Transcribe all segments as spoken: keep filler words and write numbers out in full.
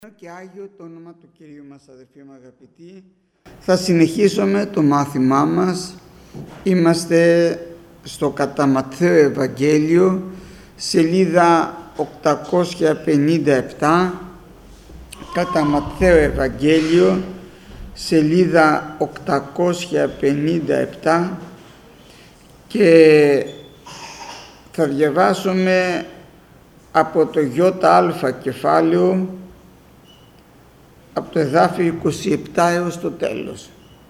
Και Άγιο το όνομα του Κυρίου μας, αδελφοί μου αγαπητοί. Θα συνεχίσουμε το μάθημά μας. Είμαστε στο κατά Ματθαίο Ευαγγέλιο, σελίδα οκτακόσια πενήντα επτά. Κατά Ματθαίο Ευαγγέλιο, σελίδα οκτακόσια πενήντα επτά, και θα διαβάσουμε από το ΙΑ κεφάλαιο, από το εδάφιο είκοσι επτά έως το τέλος.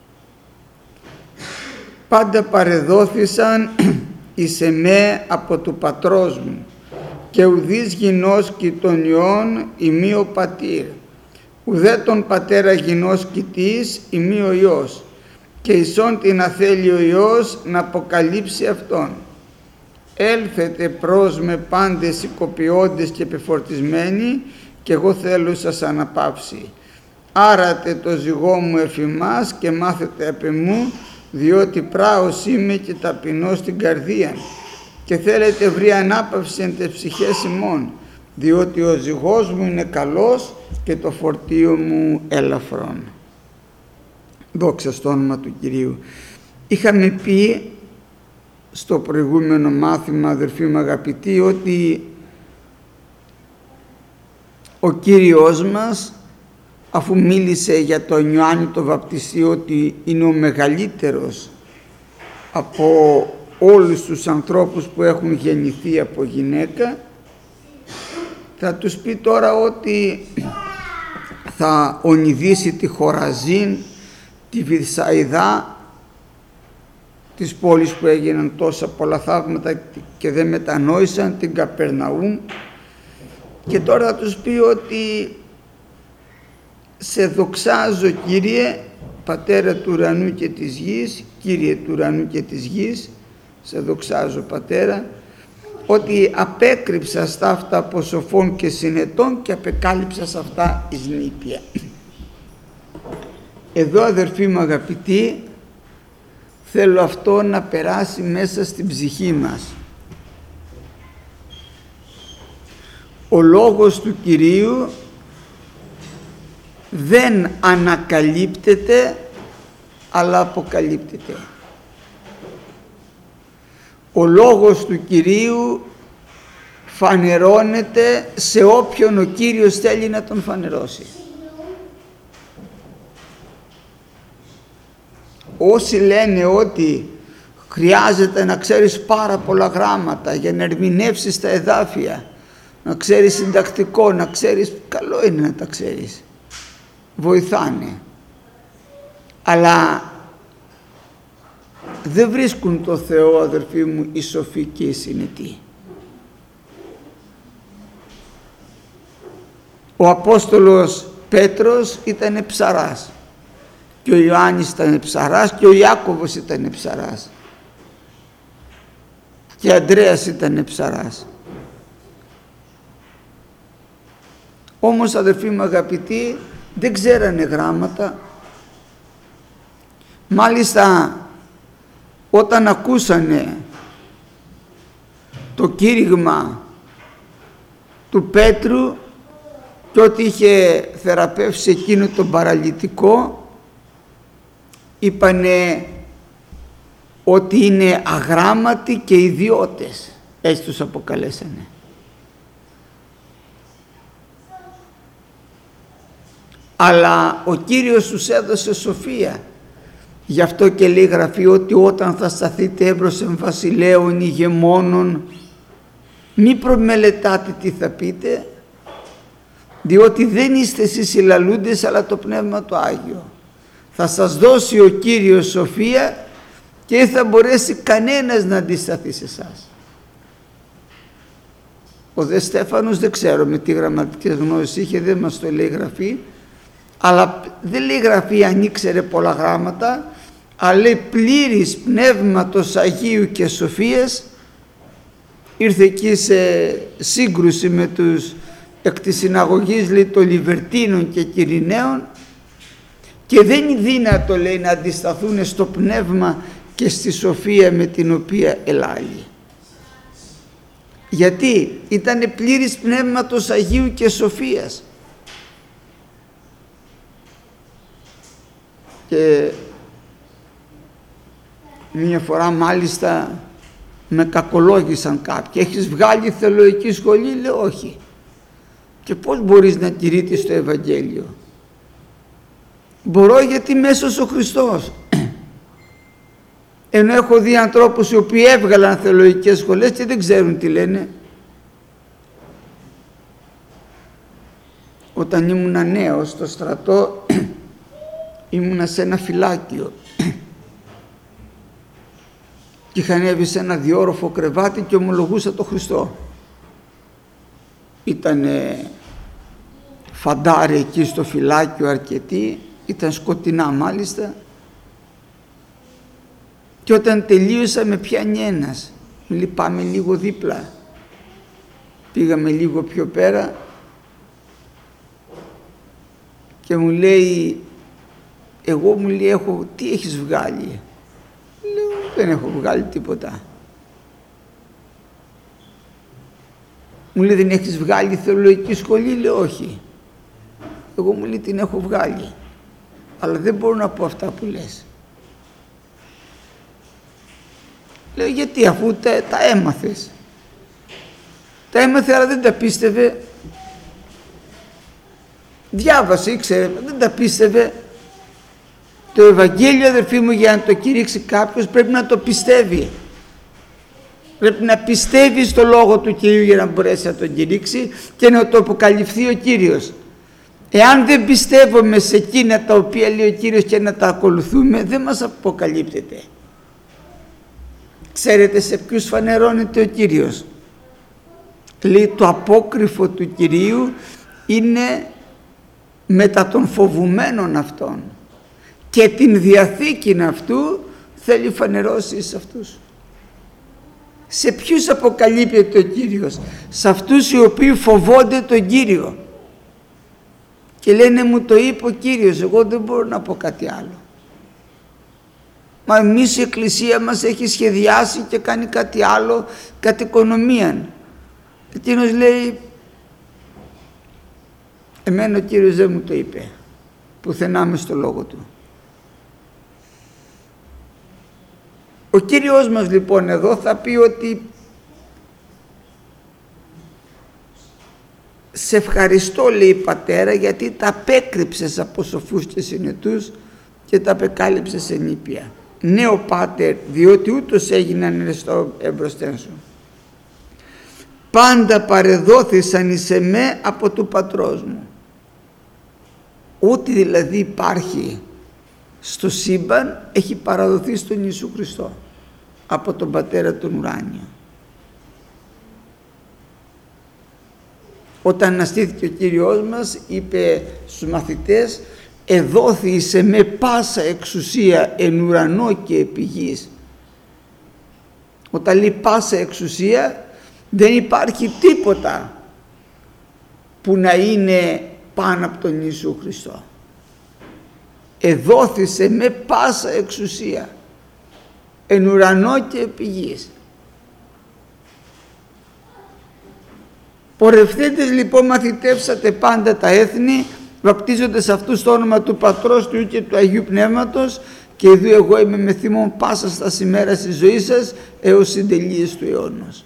Πάντα παρεδόθησαν εις εμέ από του πατρός μου, και ουδείς γινώσκει των Υιών ημί ο πατήρ, ουδέ τον πατέρα γινώσκει της ημί ο Υιός, και εισόν την αθέλει ο Υιός να αποκαλύψει Αυτόν. Έλθετε προς με πάντες οικοποιώντες και επιφορτισμένοι, και εγώ θέλω σας αναπαύσει. Άρατε το ζυγό μου εφημάς και μάθετε απ' εμού, διότι πράος είμαι και ταπεινός στην καρδία, και θέλετε βρει ανάπαυση εν τες ψυχές ημών, διότι ο ζυγός μου είναι καλός και το φορτίο μου ελαφρόν. Δόξα στο όνομα του Κυρίου. Είχαμε πει στο προηγούμενο μάθημα, αδελφοί μου αγαπητοί, ότι ο Κύριος μας, αφού μίλησε για τον Ιωάννη το Βαπτιστή ότι είναι ο μεγαλύτερος από όλους τους ανθρώπους που έχουν γεννηθεί από γυναίκα, θα τους πει τώρα ότι θα ονειδήσει τη Χοραζίν, τη Βηθσαϊδά, τις πόλεις που έγιναν τόσα πολλά θαύματα και δεν μετανόησαν, την Καπερναούμ, και τώρα θα τους πει ότι σε δοξάζω, Κύριε, Πατέρα του ουρανού και της γης, Κύριε του ουρανού και της γης, σε δοξάζω Πατέρα, ότι απέκρυψα στα αυτά από σοφών και συνετών και απεκάλυψα σε αυτά εις νήπια. Εδώ, αδερφοί μου αγαπητοί, θέλω αυτό να περάσει μέσα στην ψυχή μας. Ο λόγος του Κυρίου δεν ανακαλύπτεται, αλλά αποκαλύπτεται. Ο λόγος του Κυρίου φανερώνεται σε όποιον ο Κύριος θέλει να τον φανερώσει. Όσοι λένε ότι χρειάζεται να ξέρεις πάρα πολλά γράμματα για να ερμηνεύσεις τα εδάφια, να ξέρεις συντακτικό, να ξέρεις, καλό είναι να τα ξέρεις, βοηθάνε, αλλά δεν βρίσκουν το Θεό, αδερφοί μου, οι σοφοί και οι συνετοί. Ο Απόστολος Πέτρος ήταν ψαράς, και ο Ιωάννης ήταν ψαράς, και ο Ιάκωβος ήταν ψαράς, και ο Ανδρέας ήταν ψαράς. Όμως, αδελφοί μου αγαπητοί, δεν ξέρανε γράμματα. Μάλιστα, όταν ακούσανε το κήρυγμα του Πέτρου και ότι είχε θεραπεύσει εκείνο τον παραλυτικό, είπανε ότι είναι αγράμματοι και ιδιώτες, έτσι τους αποκαλέσανε. Αλλά ο Κύριος τους έδωσε σοφία. Γι' αυτό και λέει Γραφή ότι όταν θα σταθείτε έμπροσθεν βασιλέων ηγεμόνων, μη προμελετάτε τι θα πείτε, διότι δεν είστε εσείς οι λαλούντες, αλλά το Πνεύμα το Άγιο. Θα σας δώσει ο Κύριος σοφία και δεν θα μπορέσει κανένας να αντισταθεί σε εσάς. Ο δε Στέφανος δεν ξέρω με τι γραμματικές γνώσεις είχε, δεν μας το λέει Γραφή, αλλά δεν λέει Γραφή αν ήξερε πολλά γράμματα, αλλά λέει πλήρης πνεύματος Αγίου και σοφίας. Ήρθε εκεί σε σύγκρουση με τους εκ της συναγωγής, λέει, των Λιβερτίνων και Κυριναίων, και δεν είναι δύνατο, λέει, να αντισταθούν στο πνεύμα και στη σοφία με την οποία ελάλει. Γιατί ήτανε πλήρης πνεύματος Αγίου και σοφίας. Και μία φορά μάλιστα με κακολόγησαν κάποιοι. Έχεις βγάλει θεολογική σχολή? Λέω όχι. Και πώς μπορείς να κηρύττεις το Ευαγγέλιο? Μπορώ γιατί μέσος ο Χριστός. Ενώ έχω δει ανθρώπους οι οποίοι έβγαλαν θεολογικές σχολές και δεν ξέρουν τι λένε. Όταν ήμουνα νέος στο στρατό ήμουνα σε ένα φυλάκιο και είχα ανέβει σε ένα διόροφο κρεβάτι και ομολογούσα το Χριστό. Ήτανε φαντάρι εκεί στο φυλάκιο αρκετοί, ήταν σκοτεινά μάλιστα, και όταν τελείωσα με πιάνει ένας, μου λέει πάμε λίγο δίπλα. Πήγαμε λίγο πιο πέρα και μου λέει, εγώ μου λέει έχω, τι έχεις βγάλει? Λέω δεν έχω βγάλει τίποτα. Μου λέει δεν έχεις βγάλει θεολογική σχολή? Λέω όχι. Εγώ μου λέει την έχω βγάλει, αλλά δεν μπορώ να πω αυτά που λες. Λέω γιατί, αφού τα, τα έμαθες? Τα έμαθε αλλά δεν τα πίστευε. Διάβασε, ήξερε, δεν τα πίστευε. Το Ευαγγέλιο, αδερφοί μου, για να το κηρύξει κάποιος πρέπει να το πιστεύει. Πρέπει να πιστεύει στο Λόγο του Κυρίου για να μπορέσει να τον κηρύξει και να το αποκαλυφθεί ο Κύριος. Εάν δεν πιστεύουμε σε εκείνα τα οποία λέει ο Κύριος και να τα ακολουθούμε, δεν μας αποκαλύπτεται. Ξέρετε σε ποιους φανερώνεται ο Κύριος? Λέει το απόκρυφο του Κυρίου είναι μετά των φοβουμένων αυτών και την διαθήκη αυτού θέλει φανερώσει σε αυτούς. Σε ποιους αποκαλύπτεται ο Κύριος? Σε αυτούς οι οποίοι φοβόνται τον Κύριο και λένε μου το είπε ο Κύριος, εγώ δεν μπορώ να πω κάτι άλλο. Μα εμείς η Εκκλησία μας έχει σχεδιάσει και κάνει κάτι άλλο κατ' οικονομίαν. Εκείνος λέει εμένα ο Κύριος δεν μου το είπε πουθενά μες στο λόγο του. Ο Κύριος μας λοιπόν εδώ θα πει ότι σε ευχαριστώ, λέει Πατέρα, γιατί τα απέκρυψες από σοφούς και συνετούς και τα απεκάλυψες εν ήπια. Ναι ο Πάτερ, διότι ούτως έγιναν ερεστό εμπροσθέν σου. Πάντα παρεδόθησαν εις εμέ από του Πατρός μου. Ό,τι δηλαδή υπάρχει στο σύμπαν έχει παραδοθεί στον Ιησού Χριστό από τον Πατέρα τον ουράνιο. Όταν αναστήθηκε ο Κύριος μας είπε στους μαθητές εδόθησε με πάσα εξουσία εν ουρανό και επί γης. Όταν λέει πάσα εξουσία δεν υπάρχει τίποτα που να είναι πάνω από τον Ιησού Χριστό. Εδόθησε με πάσα εξουσία εν ουρανό και επί γης. Πορευθέντες λοιπόν μαθητεύσατε πάντα τα έθνη, βαπτίζονται σε αυτούς το όνομα του Πατρός, του Υιού και του Αγίου Πνεύματος, και ειδού εγώ είμαι μεθύμων πάσα στα σημέρα της ζωής σας έως συντελείας του αιώνος.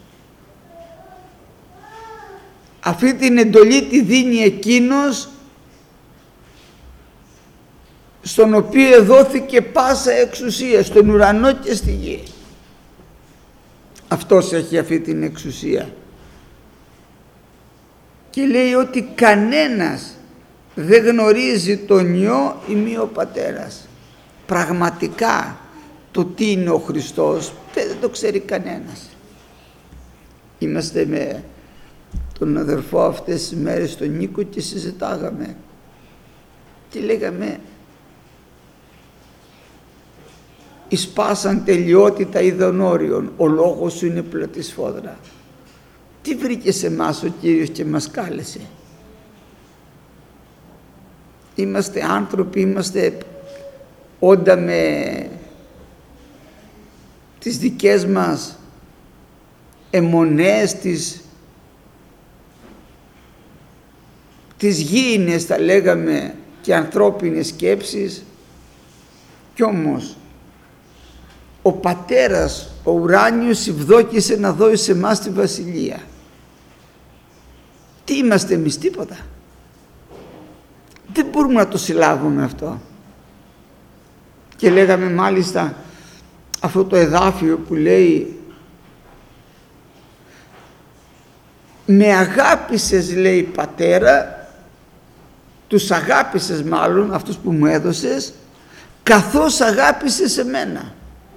Αυτή την εντολή τη δίνει εκείνος στον οποίο δόθηκε πάσα εξουσία, στον ουρανό και στη γη. Αυτός έχει αυτή την εξουσία. Και λέει ότι κανένας δεν γνωρίζει τον Υιό ή μη ο Πατέρας. Πραγματικά το τι είναι ο Χριστός δεν το ξέρει κανένας. Είμαστε με τον αδερφό αυτές τις μέρες στον Νίκο και συζητάγαμε και λέγαμε εις πάσαν τελειότητα ειδονόριων ο λόγος σου είναι πλωτή σφόδρα. Τι βρήκε σε εμάς ο Κύριος και μας κάλεσε? Είμαστε άνθρωποι, είμαστε όντα με τις δικές μας αιμονές, τις, τις γήινες θα λέγαμε και ανθρώπινες σκέψεις, Κι όμως ο Πατέρας, ο ουράνιος, ευδόκησε να δώσει σε εμάς τη Βασιλεία. Τι είμαστε εμείς? Τίποτα. Δεν μπορούμε να το συλλάβουμε αυτό. Και λέγαμε μάλιστα αυτό το εδάφιο που λέει «Με αγάπησες», λέει, Πατέρα, τους αγάπησες μάλλον αυτούς που μου έδωσες, καθώς αγάπησες εμένα.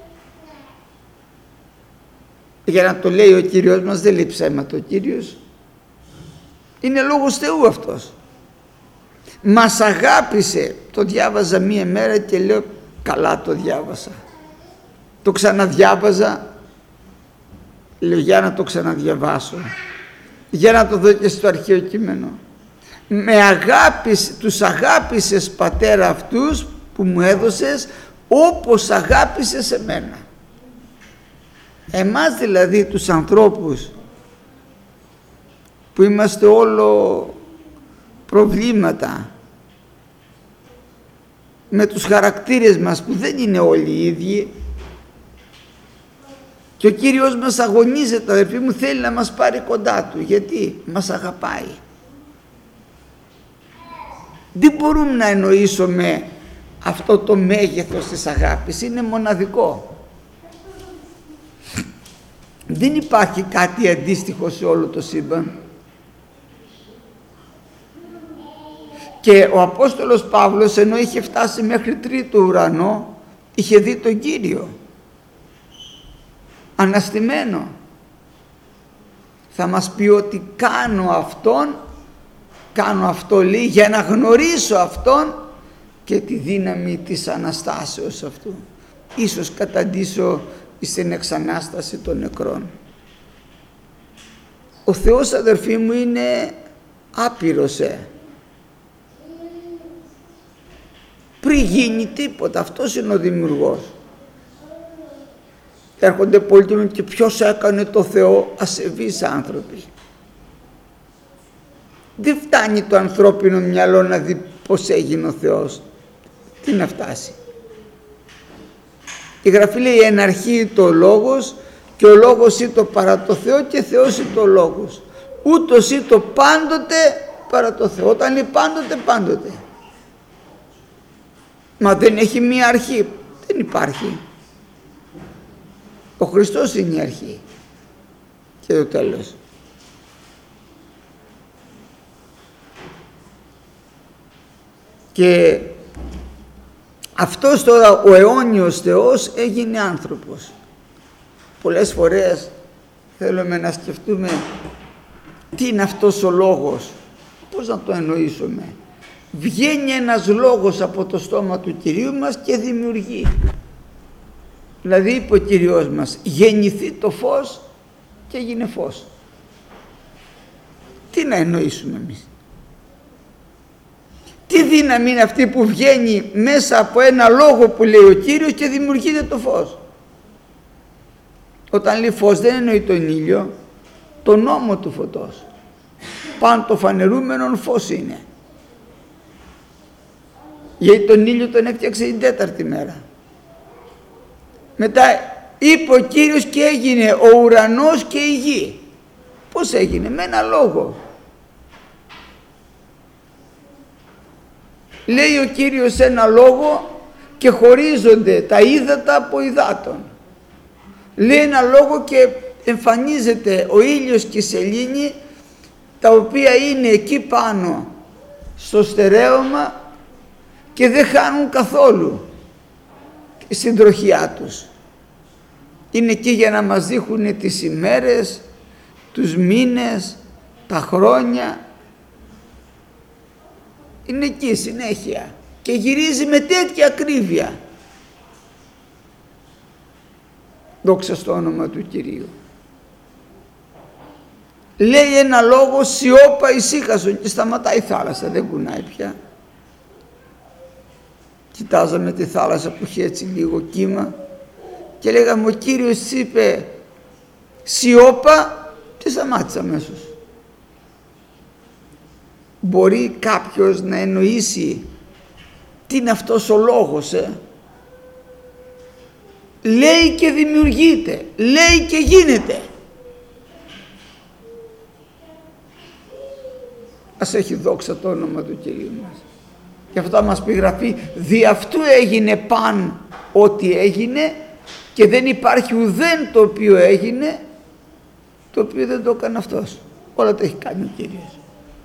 Για να το λέει ο Κύριος μας, δεν λέει ψέματα ο Κύριος, είναι λόγος Θεού αυτός. Μας αγάπησε. Το διάβαζα μία μέρα και λέω καλά το διάβασα. Το ξαναδιάβαζα, λέω για να το ξαναδιαβάσω, για να το δω και στο αρχαίο κείμενο. Με αγάπησε, τους αγάπησες, Πατέρα, αυτούς που μου έδωσες, όπως αγάπησες εμένα. Εμάς δηλαδή τους ανθρώπους που είμαστε όλο προβλήματα, με τους χαρακτήρες μας που δεν είναι όλοι οι ίδιοι, και ο Κύριος μας αγωνίζεται, αδερφοί μου, θέλει να μας πάρει κοντά Του, γιατί μας αγαπάει. Δεν μπορούμε να εννοήσουμε αυτό το μέγεθος της αγάπης, είναι μοναδικό. Δεν υπάρχει κάτι αντίστοιχο σε όλο το σύμπαν. Και ο Απόστολος Παύλος, ενώ είχε φτάσει μέχρι τρίτο ουρανό, είχε δει τον Κύριο αναστημένο. Θα μας πει ότι κάνω αυτόν, κάνω αυτό, λέει, για να γνωρίσω αυτόν και τη δύναμη της Αναστάσεως αυτού. Ίσως καταντήσω στην εξανάσταση των νεκρών. Ο Θεός, αδερφοί μου, είναι άπειρος, ε. Πριν γίνει τίποτα, αυτός είναι ο δημιουργός. Έρχονται πολλοί και λένε, και ποιος έκανε το Θεό? Ασεβείς άνθρωποι. Δεν φτάνει το ανθρώπινο μυαλό να δει πως έγινε ο Θεός. Τι να φτάσει? Η Γραφή λέει εν αρχή το Λόγος και ο Λόγος ήτο παρά το Θεό και Θεός ήτο ο Λόγος. Ούτως ήτο πάντοτε παρά το Θεό. Όταν λέει πάντοτε, πάντοτε. Μα δεν έχει μία αρχή? Δεν υπάρχει. Ο Χριστός είναι η αρχή και το τέλος. Και αυτός τώρα ο αιώνιος Θεός έγινε άνθρωπος. Πολλές φορές θέλουμε να σκεφτούμε τι είναι αυτός ο λόγος, πώς να το εννοήσουμε. Βγαίνει ένας λόγος από το στόμα του Κυρίου μας και δημιουργεί. Δηλαδή είπε ο Κύριος μας, γεννηθεί το φως και έγινε φως. Τι να εννοήσουμε εμείς? Τι δύναμη είναι αυτή που βγαίνει μέσα από ένα λόγο που λέει ο Κύριος και δημιουργείται το φως? Όταν λέει φως δεν εννοεί τον ήλιο, τον νόμο του φωτός. Πάνω το φανερούμενον φως είναι. Γιατί τον ήλιο τον έφτιαξε την τέταρτη μέρα. Μετά είπε ο Κύριος και έγινε ο ουρανός και η γη. Πώς έγινε? Με ένα λόγο. Λέει ο Κύριος ένα λόγο και χωρίζονται τα ύδατα από υδάτων. Λέει ένα λόγο και εμφανίζεται ο ήλιος και η σελήνη, τα οποία είναι εκεί πάνω στο στερέωμα και δεν χάνουν καθόλου στην τροχιά τους. Είναι εκεί για να μας δείχνουν τις ημέρες, τους μήνες, τα χρόνια. Είναι εκεί συνέχεια και γυρίζει με τέτοια ακρίβεια. Δόξα στο όνομα του Κυρίου. Λέει ένα λόγο, σιώπα ησύχασον, και σταματάει η θάλασσα, δεν κουνάει πια. Κοιτάζαμε τη θάλασσα που είχε έτσι λίγο κύμα και λέγαμε ο Κύριος είπε σιώπα και σταμάτησε αμέσως. Μπορεί κάποιος να εννοήσει τι είναι αυτός ο λόγος, ε? λέει και δημιουργείται, λέει και γίνεται. Ας έχει δόξα το όνομα του Κυρίου μας. Και αυτό μας πει η Γραφή, δι' αυτού έγινε παν ό,τι έγινε, και δεν υπάρχει ουδέν το οποίο έγινε το οποίο δεν το έκανε αυτός. Όλα τα έχει κάνει ο Κύριος.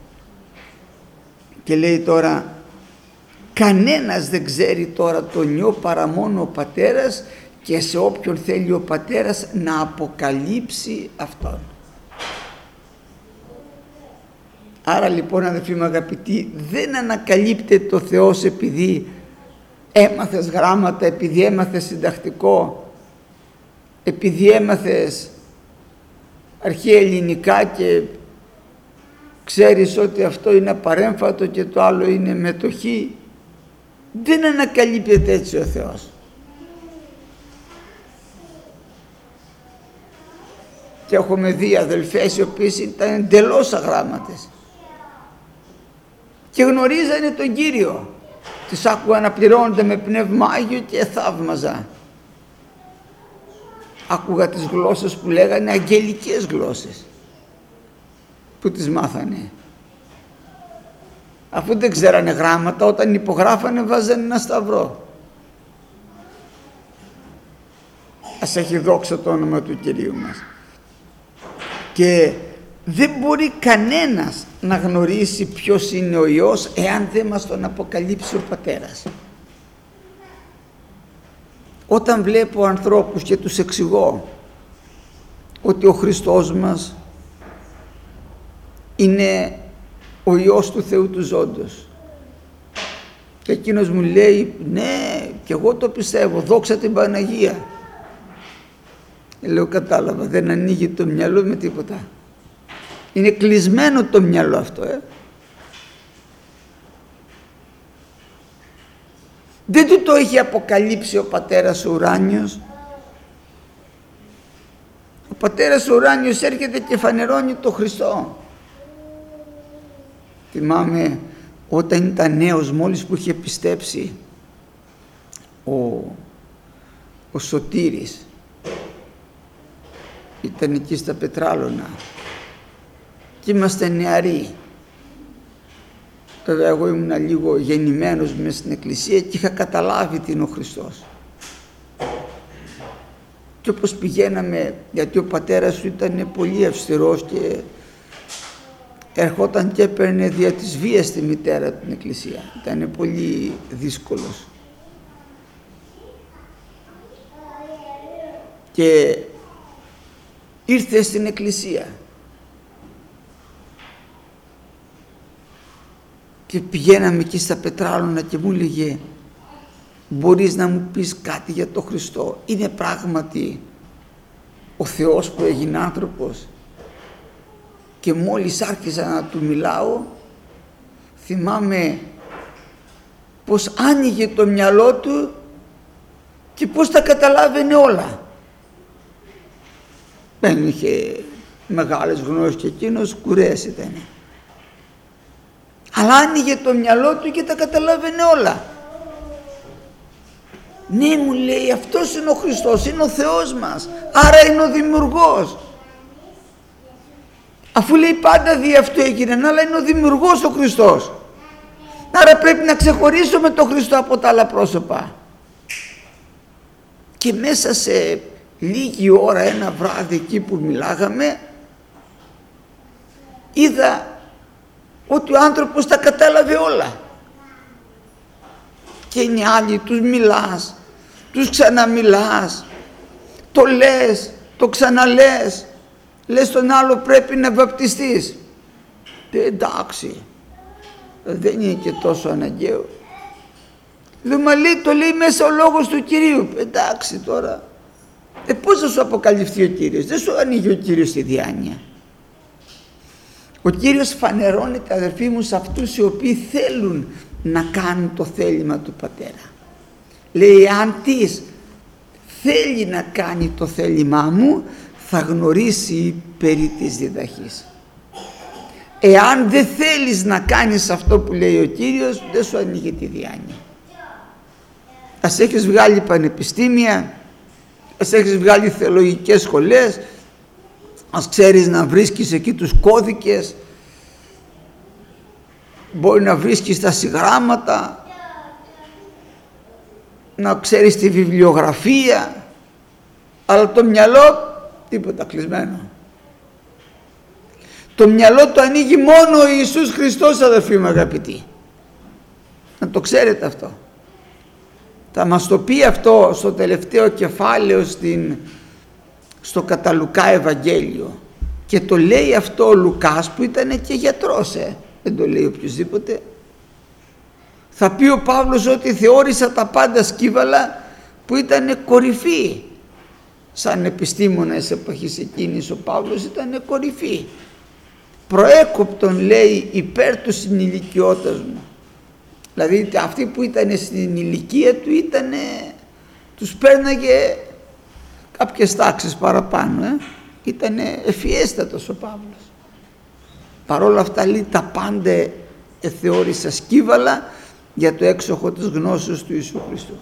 Και λέει τώρα, κανένας δεν ξέρει τώρα τον Υιό παρά μόνο ο Πατέρας, και σε όποιον θέλει ο Πατέρας να αποκαλύψει αυτόν. Άρα λοιπόν, αδελφοί μου αγαπητοί, δεν ανακαλύπτεται το Θεός επειδή έμαθες γράμματα, επειδή έμαθες συντακτικό, επειδή έμαθες αρχαία ελληνικά και ξέρεις ότι αυτό είναι απαρέμφατο και το άλλο είναι μετοχή. Δεν ανακαλύπτεται έτσι ο Θεός. Και έχουμε δει αδελφές οι οποίες ήταν εντελώς αγράμματες και γνωρίζανε τον Κύριο. Τις άκουγα να πληρώνονται με Πνεύμα Άγιο και θαύμαζα. Άκουγα τις γλώσσες που λέγανε αγγελικές γλώσσες που τις μάθανε. Αφού δεν ξέρανε γράμματα, όταν υπογράφανε βάζανε ένα σταυρό. Ας έχει δόξα το όνομα του Κυρίου μας. Και δεν μπορεί κανένας να γνωρίσει ποιος είναι ο Υιός εάν δεν μας τον αποκαλύψει ο Πατέρας. Όταν βλέπω ανθρώπους και τους εξηγώ ότι ο Χριστός μας είναι ο Υιός του Θεού του ζώντος, και εκείνος μου λέει ναι και εγώ το πιστεύω, δόξα την Παναγία, λέω κατάλαβα, δεν ανοίγει το μυαλό με τίποτα. Είναι κλεισμένο το μυαλό αυτό, ε. Δεν του το έχει αποκαλύψει ο Πατέρας ο ουράνιος. Ο Πατέρας ο ουράνιος έρχεται και φανερώνει το Χριστό. Θυμάμαι όταν ήταν νέος, μόλις που είχε πιστέψει ο, ο Σωτήρης, ήταν εκεί στα Πετράλωνα και είμαστε νεαροί. Βέβαια εγώ ήμουν λίγο γεννημένος μες στην εκκλησία και είχα καταλάβει τι είναι ο Χριστός. Και όπως πηγαίναμε, γιατί ο πατέρας σου ήταν πολύ αυστηρός και ερχόταν και έπαιρνε δια της βίας τη μητέρα την εκκλησία, ήταν πολύ δύσκολος. Και ήρθε στην εκκλησία και πηγαίναμε εκεί στα Πετράλωνα και μου έλεγε, μπορείς να μου πεις κάτι για τον Χριστό, είναι πράγματι ο Θεός που έγινε άνθρωπος? Και μόλις άρχισα να του μιλάω, θυμάμαι πως άνοιγε το μυαλό του και πως τα καταλάβαινε όλα. Δεν είχε μεγάλες γνώσεις και εκείνος, κουρές ήταν. Αλλά άνοιγε το μυαλό του και τα καταλάβαινε όλα. Ναι, μου λέει, αυτός είναι ο Χριστός, είναι ο Θεός μας, άρα είναι ο Δημιουργός. Αφού λέει πάντα δι' αυτού έγινε, αλλά είναι ο Δημιουργός ο Χριστός. Άρα πρέπει να ξεχωρίσουμε τον Χριστό από τα άλλα πρόσωπα. Και μέσα σε λίγη ώρα, ένα βράδυ εκεί που μιλάγαμε, είδα ότι ο άνθρωπος τα κατάλαβε όλα. Και είναι άλλοι, τους μιλάς, τους ξαναμιλάς, το λες, το ξαναλες, λες τον άλλο πρέπει να βαπτιστείς. Ε, εντάξει, δεν είναι και τόσο αναγκαίο. Λέω, μα λέει, το λέει μέσα ο λόγος του Κυρίου. Εντάξει τώρα, ε, πώς θα σου αποκαλυφθεί ο Κύριος? Δεν σου ανοίγει ο Κύριος τη διάνοια. Ο Κύριος φανερώνεται, αδερφοί μου, σε αυτούς οι οποίοι θέλουν να κάνουν το θέλημα του Πατέρα. Λέει, αν της θέλει να κάνει το θέλημά μου, θα γνωρίσει περί της διδαχής. Εάν δεν θέλεις να κάνεις αυτό που λέει ο Κύριος, δεν σου ανοίγει τη διάνοια. Ας έχεις βγάλει πανεπιστήμια, ας έχεις βγάλει θεολογικές σχολές, ας ξέρεις να βρίσκεις εκεί τους κώδικες, μπορεί να βρίσκεις τα συγγράμματα, να ξέρεις τη βιβλιογραφία, αλλά το μυαλό τίποτα, κλεισμένο. Το μυαλό το ανοίγει μόνο ο Ιησούς Χριστός, αδελφοί μου αγαπητοί. Να το ξέρετε αυτό. Θα μας το πει αυτό στο τελευταίο κεφάλαιο στην, στο κατά Λουκά Ευαγγέλιο. Και το λέει αυτό ο Λουκάς που ήταν και γιατρός, ε. δεν το λέει οποιοσδήποτε. Θα πει ο Παύλος ότι θεώρησα τα πάντα σκύβαλα, που ήταν κορυφή. Σαν επιστήμονας εποχής εκείνης ο Παύλος ήταν κορυφή. Προέκοπτον, λέει, υπέρ του συνηλικιώτας μου. Δηλαδή αυτοί που ήταν στην ηλικία του ήτανε, τους πέρναγε κάποιες τάξεις παραπάνω, ε. Ήτανε ευφιέστατος ο Παύλος. Παρόλα αυτά, λέει, τα πάντα εθεώρησα σκύβαλα για το έξοχο της γνώσεως του Ιησού Χριστού.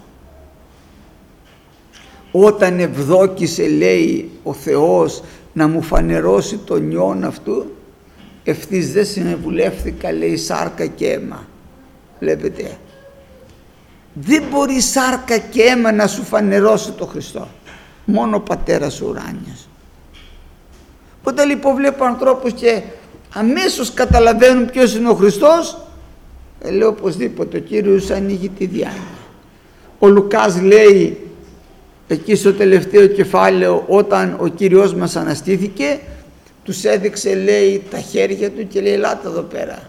Όταν ευδόκησε, λέει, ο Θεός να μου φανερώσει τον νιόν αυτού, ευθύς δεν συνεβουλεύθηκα, λέει, σάρκα και αίμα. Βλέπετε, δεν μπορεί σάρκα και αίμα να σου φανερώσει το Χριστό, μόνο ο Πατέρας ο ουράνιος. Οπότε λοιπόν βλέπω ανθρώπους και αμέσως καταλαβαίνουν ποιος είναι ο Χριστός, ε, λέω οπωσδήποτε ο Κύριος ανοίγει τη διάνοια. Ο Λουκάς λέει εκεί στο τελευταίο κεφάλαιο, όταν ο Κύριος μας αναστήθηκε, τους έδειξε, λέει, τα χέρια του και λέει ελάτε εδώ πέρα.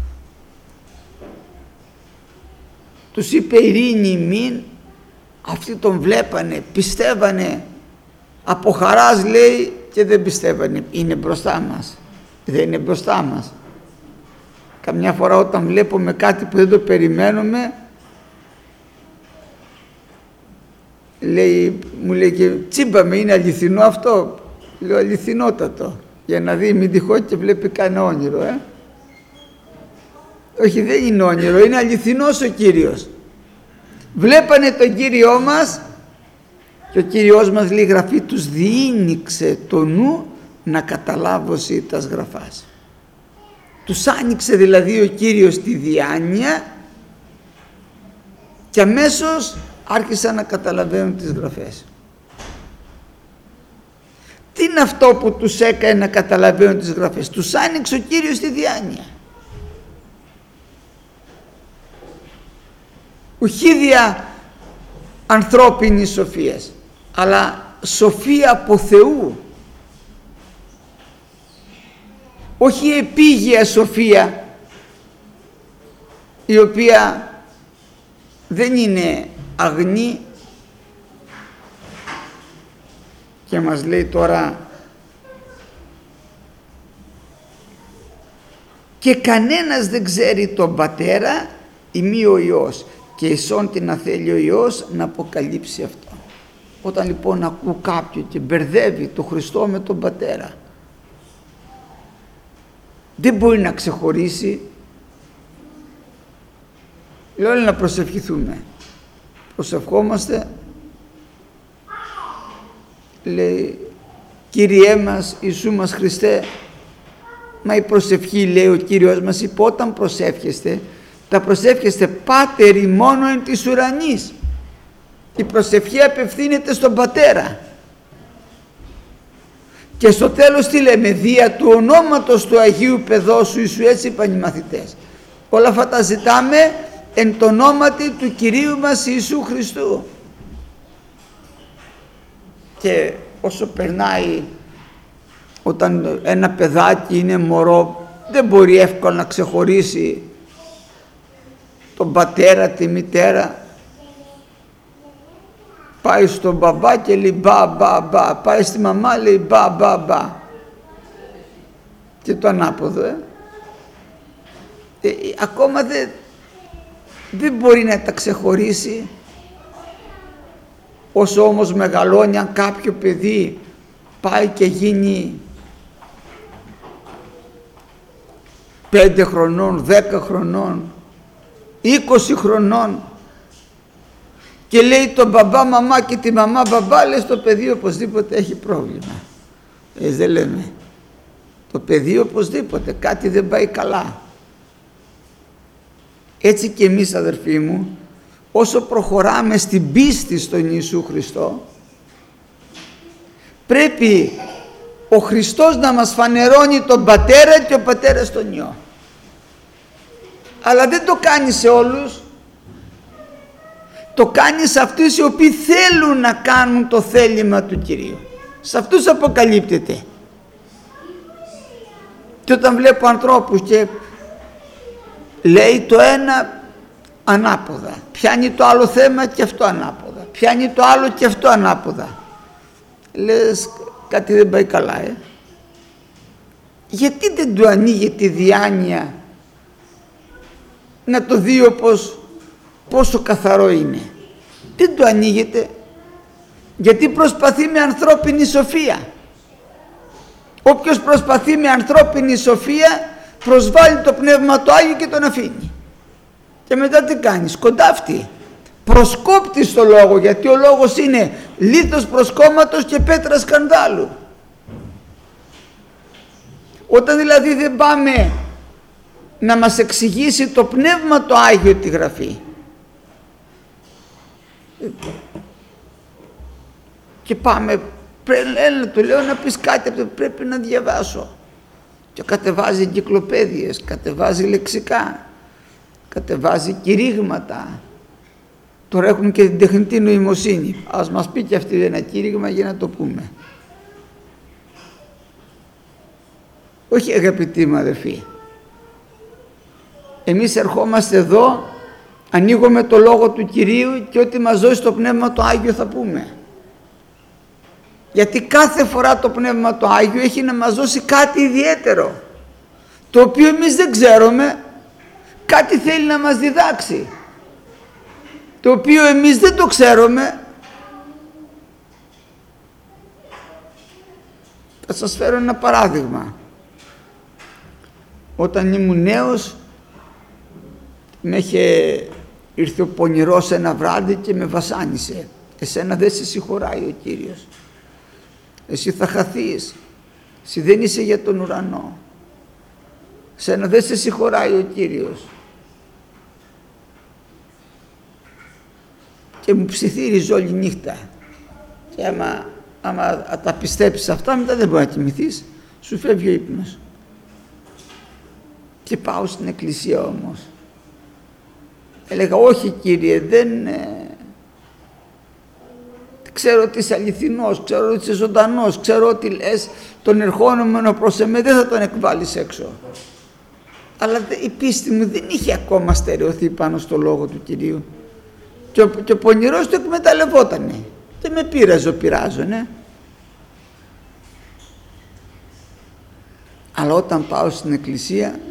Τους είπε ειρήνη ημίν. Αυτοί τον βλέπανε, πιστεύανε από χαράς, λέει, και δεν πιστεύανε. Είναι μπροστά μας, δεν είναι μπροστά μας. Καμιά φορά όταν βλέπουμε κάτι που δεν το περιμένουμε, λέει, μου λέει και τσίμπαμε, είναι αληθινό αυτό? Λέω αληθινότατο, για να δει, μην τυχόν και βλέπει κανένα όνειρο, ε. Όχι, δεν είναι όνειρο, είναι αληθινός ο Κύριος. Βλέπανε τον Κύριό μας και ο Κύριος μας, λέει γραφή, τους διήνυξε το νου να καταλάβωση τας γραφάς. Τους άνοιξε δηλαδή ο Κύριος τη διάνοια και αμέσως άρχισαν να καταλαβαίνουν τις γραφές. Τι είναι αυτό που τους έκανε να καταλαβαίνουν τις γραφές? Τους άνοιξε ο Κύριος τη διάνοια. Ουχίδια ανθρώπινης σοφίας, αλλά σοφία από Θεού. Όχι επίγεια σοφία, η οποία δεν είναι αγνή. Και μας λέει τώρα, και κανένας δεν ξέρει τον Πατέρα ημί ο Υιός, και εσών την αθέλει ο Υιός να αποκαλύψει αυτό. Όταν λοιπόν ακούω κάποιον και μπερδεύει τον Χριστό με τον Πατέρα, δεν μπορεί να ξεχωρίσει. Λέω να προσευχηθούμε. Προσευχόμαστε, λέει, Κύριέ μας, Ιησού μας Χριστέ. Μα η προσευχή, λέει ο Κύριος μας, είπε όταν προσεύχεστε, τα προσεύχεστε Πάτερ ημών εν της ουρανής. Η προσευχή απευθύνεται στον Πατέρα. Και στο τέλος τι λέμε? Δια του ονόματος του Αγίου Παιδόσου Ιησού, έτσι είπαν οι μαθητές. Όλα αυτά τα ζητάμε εν το ονόματι του Κυρίου μας Ιησού Χριστού. Και όσο περνάει, όταν ένα παιδάκι είναι μωρό, δεν μπορεί εύκολα να ξεχωρίσει τον πατέρα, τη μητέρα. Πάει στον μπαμπά και λέει μπα μπα μπα, πάει στη μαμά, λέει μπα μπα μπα, και το ανάποδο, ε. Ε, ακόμα δεν δεν μπορεί να τα ξεχωρίσει. Όσο όμως μεγαλώνει, αν κάποιο παιδί πάει και γίνει πέντε χρονών, δέκα χρονών, είκοσι χρονών, και λέει τον μπαμπά μαμά και τη μαμά μπαμπά, λες το παιδί οπωσδήποτε έχει πρόβλημα. Έτσι δεν λέμε? Το παιδί οπωσδήποτε κάτι δεν πάει καλά. Έτσι και εμείς, αδερφοί μου, όσο προχωράμε στην πίστη στον Ιησού Χριστό, πρέπει ο Χριστός να μας φανερώνει τον Πατέρα και ο Πατέρας τον Υιό. Αλλά δεν το κάνει σε όλους. Το κάνει σε αυτούς οι οποίοι θέλουν να κάνουν το θέλημα του Κυρίου. Σε αυτούς αποκαλύπτεται. Και όταν βλέπω ανθρώπους και λέει το ένα ανάποδα, πιάνει το άλλο θέμα και αυτό ανάποδα, πιάνει το άλλο και αυτό ανάποδα, λες κάτι δεν πάει καλά, ε. Γιατί δεν του ανοίγει τη διάνοια να το δει όπως πόσο καθαρό είναι? Δεν το ανοίγεται, γιατί προσπαθεί με ανθρώπινη σοφία. Όποιος προσπαθεί με ανθρώπινη σοφία προσβάλλει το Πνεύμα το Άγιο και τον αφήνει. Και μετά τι κάνει? Σκοντάφτει, προσκόπτει στο λόγο, γιατί ο λόγος είναι λίθος προσκόμματος και πέτρα σκανδάλου. Όταν δηλαδή δεν πάμε να μας εξηγήσει το Πνεύμα το Άγιο τη Γραφή, και πάμε, έλα, του λέω να πεις κάτι, πρέπει να διαβάσω, και κατεβάζει εγκυκλοπαίδειες, κατεβάζει λεξικά, κατεβάζει κηρύγματα. Τώρα έχουν και την τεχνητή νοημοσύνη, ας μας πει και αυτή ένα κήρυγμα για να το πούμε. Όχι, αγαπητοί μου αδερφοί, εμείς ερχόμαστε εδώ, ανοίγουμε το Λόγο του Κυρίου και ό,τι μας δώσει το Πνεύμα το Άγιο θα πούμε. Γιατί κάθε φορά το Πνεύμα το Άγιο έχει να μας δώσει κάτι ιδιαίτερο, το οποίο εμείς δεν ξέρουμε, κάτι θέλει να μας διδάξει, το οποίο εμείς δεν το ξέρουμε. Θα σας φέρω ένα παράδειγμα. Όταν ήμουν νέος, με είχε ήρθε ο πονηρός ένα βράδυ και με βασάνισε. Εσένα δεν σε συγχωράει ο Κύριος. Εσύ θα χαθείς. Εσύ δεν είσαι για τον ουρανό. Εσένα δεν σε συγχωράει ο Κύριος. Και μου ψιθύριζε όλη νύχτα. Και άμα, άμα τα πιστέψεις αυτά, μετά δεν μπορεί να κοιμηθείς. Σου φεύγει ο ύπνος. Και πάω στην εκκλησία όμως. Έλεγα, όχι Κύριε, δεν... Ε, ξέρω ότι είσαι αληθινός, ξέρω ότι είσαι ζωντανός, ξέρω ότι λες τον ερχόμενο προς εμέ δεν θα τον εκβάλεις έξω. Αλλά η πίστη μου δεν είχε ακόμα στερεωθεί πάνω στο Λόγο του Κυρίου. Και ο, και ο πονηρός το εκμεταλλευότανε. Και με πείραζε, πειράζω, ναι. Αλλά όταν πάω στην εκκλησία,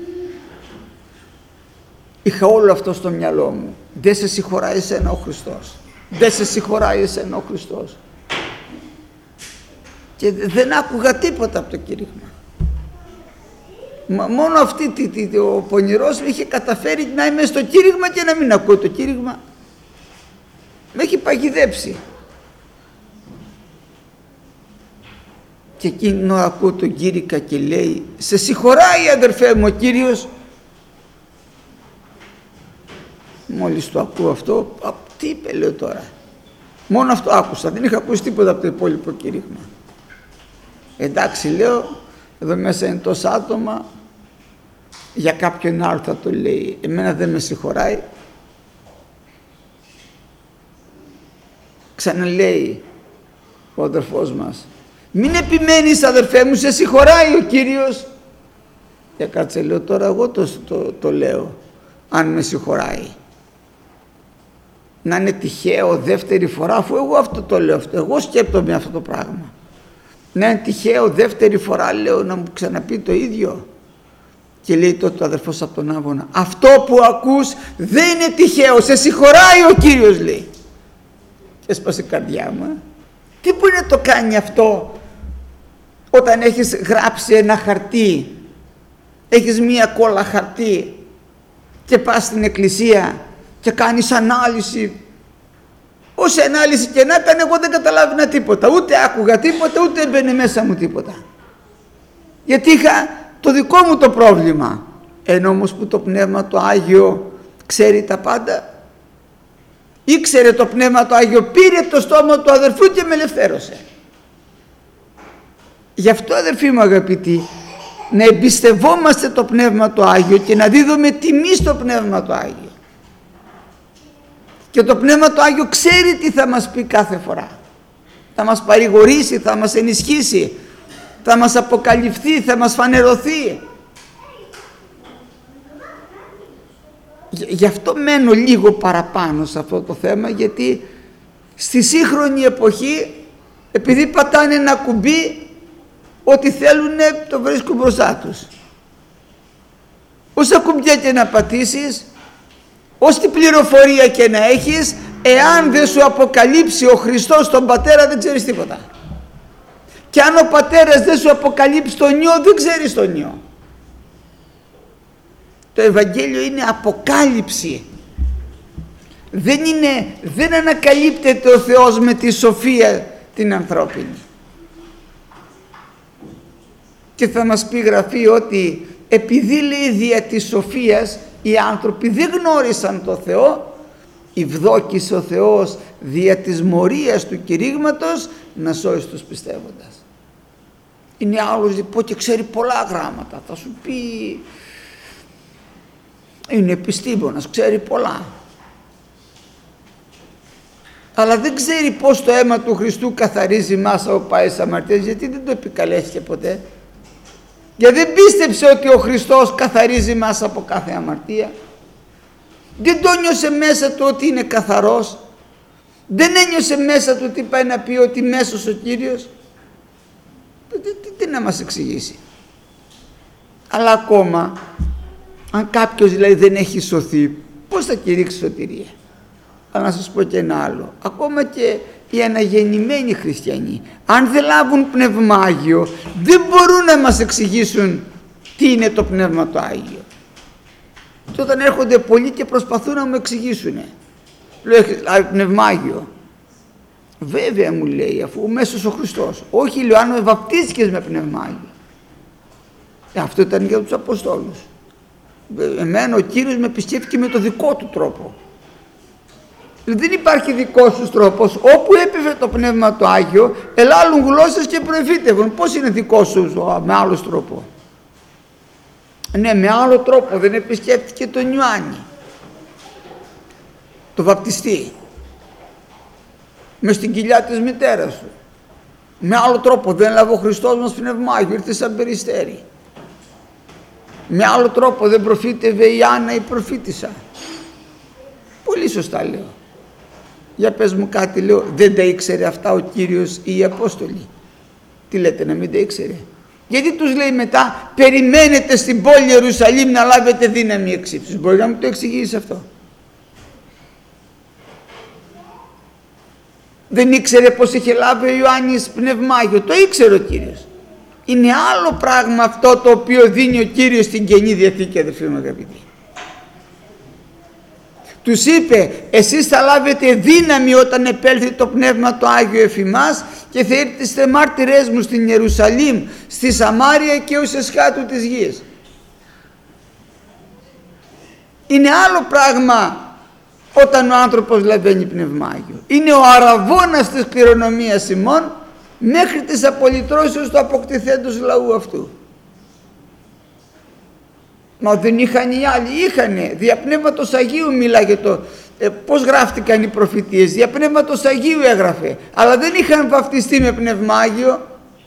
είχα όλο αυτό στο μυαλό μου. Δεν σε συγχωράει εσένα ο Χριστός. Δεν σε συγχωράει εσένα ο Χριστός. Και δεν άκουγα τίποτα από το κήρυγμα. Μα μόνο αυτή τι, τι, ο πονηρός είχε καταφέρει να είμαι στο κήρυγμα και να μην ακούω το κήρυγμα. Με έχει παγιδέψει. Και εκείνο ακούω τον κήρυκα και λέει, σε συγχωράει αδερφέ μου ο Κύριος. Μόλις το ακούω αυτό, α, τι είπε λέω τώρα. Μόνο αυτό άκουσα, δεν είχα ακούσει τίποτα από το υπόλοιπο κήρυγμα. Εντάξει λέω, εδώ μέσα είναι τόσα άτομα, για κάποιον άλλο θα το λέει, εμένα δεν με συγχωράει. Ξαναλέει ο αδερφός μας, μην επιμένεις αδερφέ μου, σε συγχωράει ο Κύριος. Και κάτσε λέω, τώρα εγώ το, το, το λέω, αν με συγχωράει. Να είναι τυχαίο δεύτερη φορά, αφού εγώ αυτό το λέω, αυτό, εγώ σκέπτομαι αυτό το πράγμα. Να είναι τυχαίο δεύτερη φορά, λέω, να μου ξαναπεί το ίδιο. Και λέει τότε ο αδερφός από τον Άβωνα, αυτό που ακούς δεν είναι τυχαίο, σε συγχωράει ο Κύριος, λέει. Έσπασε η καρδιά μου. Ε. Τι μπορεί να το κάνει αυτό όταν έχεις γράψει ένα χαρτί, έχεις μία κόλλα χαρτί και πας στην εκκλησία και κάνεις ανάλυση Όση ανάλυση και να έκανε, εγώ δεν καταλάβαινα τίποτα. Ούτε άκουγα τίποτα, ούτε έμπαινε μέσα μου τίποτα. Γιατί είχα το δικό μου το πρόβλημα. Ενώ όμως που το Πνεύμα το Άγιο ξέρει τα πάντα. Ήξερε το Πνεύμα το Άγιο, πήρε το στόμα του αδερφού και με ελευθέρωσε. Γι' αυτό, αδερφοί μου αγαπητοί, να εμπιστευόμαστε το Πνεύμα το Άγιο και να δίδουμε τιμή στο Πνεύμα το Άγιο. Και το Πνεύμα το Άγιο ξέρει τι θα μας πει κάθε φορά. Θα μας παρηγορήσει, θα μας ενισχύσει, θα μας αποκαλυφθεί, θα μας φανερωθεί. Γι' αυτό μένω λίγο παραπάνω σε αυτό το θέμα, γιατί στη σύγχρονη εποχή, επειδή πατάνε ένα κουμπί, ό,τι θέλουν το βρίσκουν μπροστά τους. Όσα κουμπιά και να πατήσεις, όση πληροφορία και να έχεις, εάν δεν σου αποκαλύψει ο Χριστός τον Πατέρα, δεν ξέρεις τίποτα. Και αν ο Πατέρας δεν σου αποκαλύψει τον Υιό, δεν ξέρεις τον Υιό. Το Ευαγγέλιο είναι αποκάλυψη. Δεν είναι, δεν ανακαλύπτεται ο Θεός με τη σοφία την ανθρώπινη. Και θα μας πει Γραφή ότι επειδή, λέει, δια της σοφίας οι άνθρωποι δεν γνώρισαν το Θεό, ευδόκησε ο Θεός δια της μορίας του κηρύγματος να σώσει τους πιστεύοντας. Είναι άλλος λοιπόν και ξέρει πολλά γράμματα, θα σου πει είναι επιστήμονας, ξέρει πολλά, αλλά δεν ξέρει πως το αίμα του Χριστού καθαρίζει μάσα ο πάης αμαρτίας, γιατί δεν το επικαλέστηκε ποτέ. Γιατί δεν πίστεψε ότι ο Χριστός καθαρίζει μας από κάθε αμαρτία. Δεν το νιώσε μέσα του ότι είναι καθαρός. Δεν ένιωσε μέσα του τι πάει να πει ότι μέσος ο Κύριος. Τι, τι, τι να μας εξηγήσει. Αλλά ακόμα, αν κάποιος δηλαδή δεν έχει σωθεί, πώς θα κηρύξει σωτηρία. Αλλά να σας πω και ένα άλλο. Ακόμα και οι αναγεννημένοι χριστιανοί, αν δεν λάβουν Πνεύμα Άγιο, δεν μπορούν να μας εξηγήσουν τι είναι το Πνεύμα το Άγιο. Και όταν έρχονται πολλοί και προσπαθούν να μου εξηγήσουν, λέω, έχεις λάβει Πνεύμα Άγιο? Βέβαια, μου λέει, αφού μέσος ο Χριστός. Όχι, λέω, αν με βαπτίστηκες με Πνεύμα Άγιο. Ε, αυτό ήταν για τους Αποστόλους. Εμένα ο Κύριος με επισκέφθηκε με το δικό του τρόπο. Δεν υπάρχει δικός σου τρόπος. Όπου έπεφε το Πνεύμα το Άγιο, ελάλουν γλώσσες και προεφήτευαν. Πώς είναι δικός σου με άλλο τρόπο? Ναι, με άλλο τρόπο. Δεν επισκέφτηκε τον Ιωάννη, το βαπτιστή, μες στην κοιλιά της μητέρας του. Με άλλο τρόπο. Δεν έλαβε ο Χριστός μας Πνεύμα Άγιο, ήρθε σαν περιστέρι. Με άλλο τρόπο δεν προφήτευε η Άννα η προφήτησα. Πολύ σωστά λέω. Για πες μου κάτι, λέω, δεν τα ήξερε αυτά ο Κύριος ή οι Απόστολοι? Τι λέτε, να μην τα ήξερε? Γιατί τους λέει μετά, περιμένετε στην πόλη Ιερουσαλήμ να λάβετε δύναμη εξ ύψους? Μπορεί να μου το εξηγήσει αυτό? Δεν ήξερε πως είχε λάβει ο Ιωάννης Πνεύμα Άγιο? Το ήξερε ο Κύριος. Είναι άλλο πράγμα αυτό το οποίο δίνει ο Κύριος στην Καινή Διαθήκη, αδελφοί μου αγαπητοί. Τους είπε, εσείς θα λάβετε δύναμη όταν επέλθει το Πνεύμα το Άγιο εφ' ημάς και θα ήρθετε μάρτυρες μου στην Ιερουσαλήμ, στη Σαμάρια και ως εσχάτου της γης. Είναι άλλο πράγμα όταν ο άνθρωπος λαβαίνει Πνεύμα Άγιο. Είναι ο αραβώνας της κληρονομίας ημών μέχρι της απολυτρώσεως του αποκτηθέντος λαού αυτού. Μα δεν είχαν οι άλλοι? Είχανε. Δια Πνεύματος Αγίου μιλάγε το. Ε, πώς γράφτηκαν οι προφητείες? Δια Πνεύματος Αγίου έγραφε. Αλλά δεν είχαν βαφτιστεί με Πνεύμα Άγιο.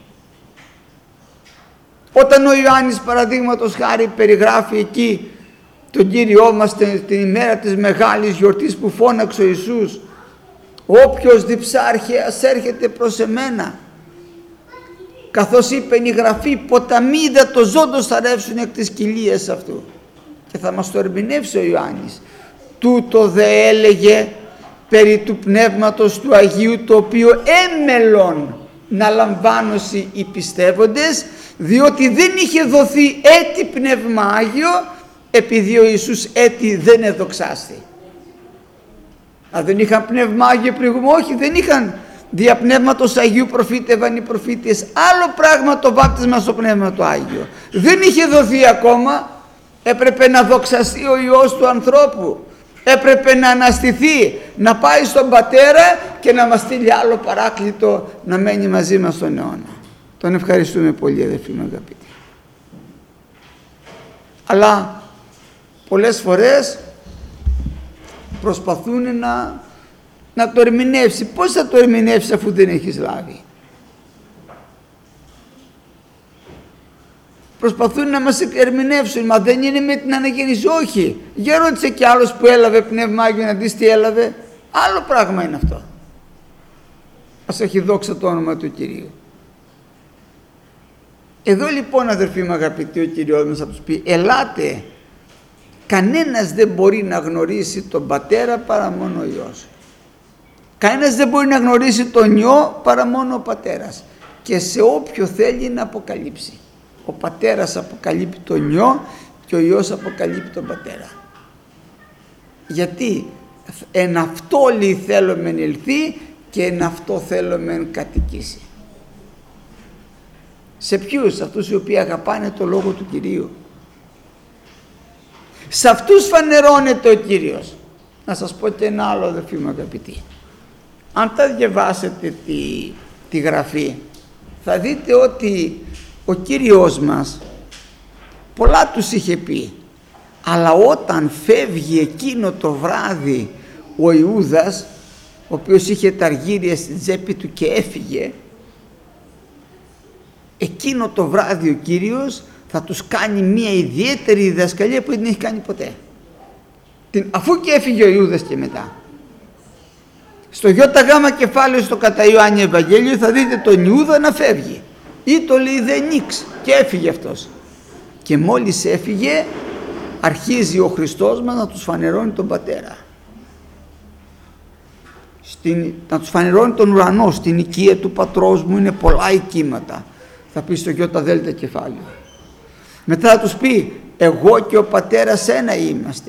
Όταν ο Ιωάννης παραδείγματος χάρη περιγράφει εκεί τον Κύριό μας την, την ημέρα της μεγάλης γιορτής που φώναξε ο Ιησούς, όποιος διψάρχε ας έρχεται προς εμένα. Καθώς είπε η Γραφή, ποταμοί υδατοζώντος θα ρεύσουν εκ της κοιλίας αυτού. Και θα μας το ερμηνεύσει ο Ιωάννης. Τούτο δε έλεγε περί του Πνεύματος του Αγίου, το οποίο έμελον να λαμβάνωσι οι πιστεύοντες, διότι δεν είχε δοθεί έτη Πνεύμα Άγιο, επειδή ο Ιησούς έτη δεν εδοξάστη. Αν δεν είχαν πνεύμα Άγιο προηγούμενο, όχι, δεν είχαν. Δια πνεύματος Αγίου προφήτευαν οι προφήτες. Άλλο πράγμα το βάπτισμα στο πνεύμα το Άγιο. Δεν είχε δοθεί ακόμα. Έπρεπε να δοξαστεί ο Υιός του ανθρώπου. Έπρεπε να αναστηθεί, να πάει στον Πατέρα και να μας στείλει άλλο παράκλητο να μένει μαζί μας στον αιώνα. Τον ευχαριστούμε πολύ, αδελφοί μου αγαπητοί. Αλλά πολλές φορές προσπαθούν να, να το ερμηνεύσει. Πώς θα το ερμηνεύσει αφού δεν έχεις λάβει? Προσπαθούν να μας ερμηνεύσουν, μα δεν είναι με την αναγέννηση. Όχι. Για ρώτησε κι άλλος που έλαβε πνεύμα Άγιο να δεις τι έλαβε. Άλλο πράγμα είναι αυτό. Ας έχει δόξα το όνομα του Κυρίου. Εδώ λοιπόν, αδερφοί μου αγαπητοί, ο Κύριος μας θα τους πει, ελάτε. Κανένας δεν μπορεί να γνωρίσει τον Πατέρα παρά μόνο ο Υιός. Κανένας δεν μπορεί να γνωρίσει τον Υιό παρά μόνο ο Πατέρας. Και σε όποιο θέλει να αποκαλύψει. Ο Πατέρας αποκαλύπτει τον Υιό και ο Υιός αποκαλύπτει τον Πατέρα. Γιατί εν αυτό λέει θέλομεν ελθεί και εν αυτό θέλομεν κατοικήσει. Σε ποιους? Αυτούς οι οποίοι αγαπάνε το Λόγο του Κυρίου. Σε αυτούς φανερώνεται ο Κύριος. Να σας πω και ένα άλλο, αδελφοί μου αγαπητοί. Αν τα διαβάσετε τη, τη Γραφή, θα δείτε ότι ο Κύριος μας πολλά τους είχε πει, αλλά όταν φεύγει εκείνο το βράδυ ο Ιούδας, ο οποίος είχε τα αργύρια στην τσέπη του και έφυγε, εκείνο το βράδυ ο Κύριος θα τους κάνει μια ιδιαίτερη διδασκαλία που δεν έχει κάνει ποτέ. Την, αφού και έφυγε ο Ιούδας και μετά. Στο ΙΓ κεφάλαιο στο κατά Ιωάννη Ευαγγέλιο θα δείτε τον Ιούδα να φεύγει. Ή το λέει δεν νίξ και έφυγε αυτός. Και μόλις έφυγε αρχίζει ο Χριστός μας να τους φανερώνει τον Πατέρα. Στην, να τους φανερώνει τον ουρανό. Στην οικία του Πατρός μου είναι πολλά οικήματα. Θα πει στο ΙΓ κεφάλαιο. Μετά θα τους πει εγώ και ο Πατέρας ένα είμαστε.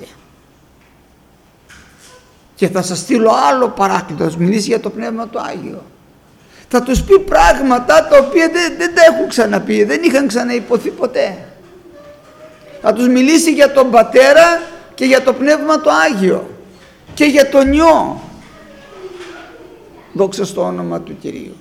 Και θα σας στείλω άλλο παράκλητο, θα σας μιλήσει για το Πνεύμα το Άγιο. Θα τους πει πράγματα τα οποία δεν, δεν τα έχουν ξαναπεί, δεν είχαν ξαναϋποθεί ποτέ. Θα τους μιλήσει για τον Πατέρα και για το Πνεύμα το Άγιο και για τον Υιό. Δόξα στο όνομα του Κυρίου.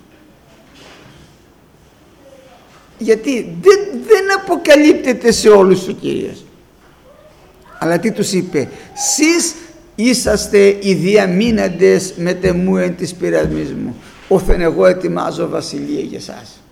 Γιατί δεν, δεν αποκαλύπτεται σε όλους ο Κύριος. Αλλά τι τους είπε? Σεις είσαστε οι διαμείναντες με τεμού εν της πειρασμής μου, όθεν εγώ ετοιμάζω βασιλεία για εσάς.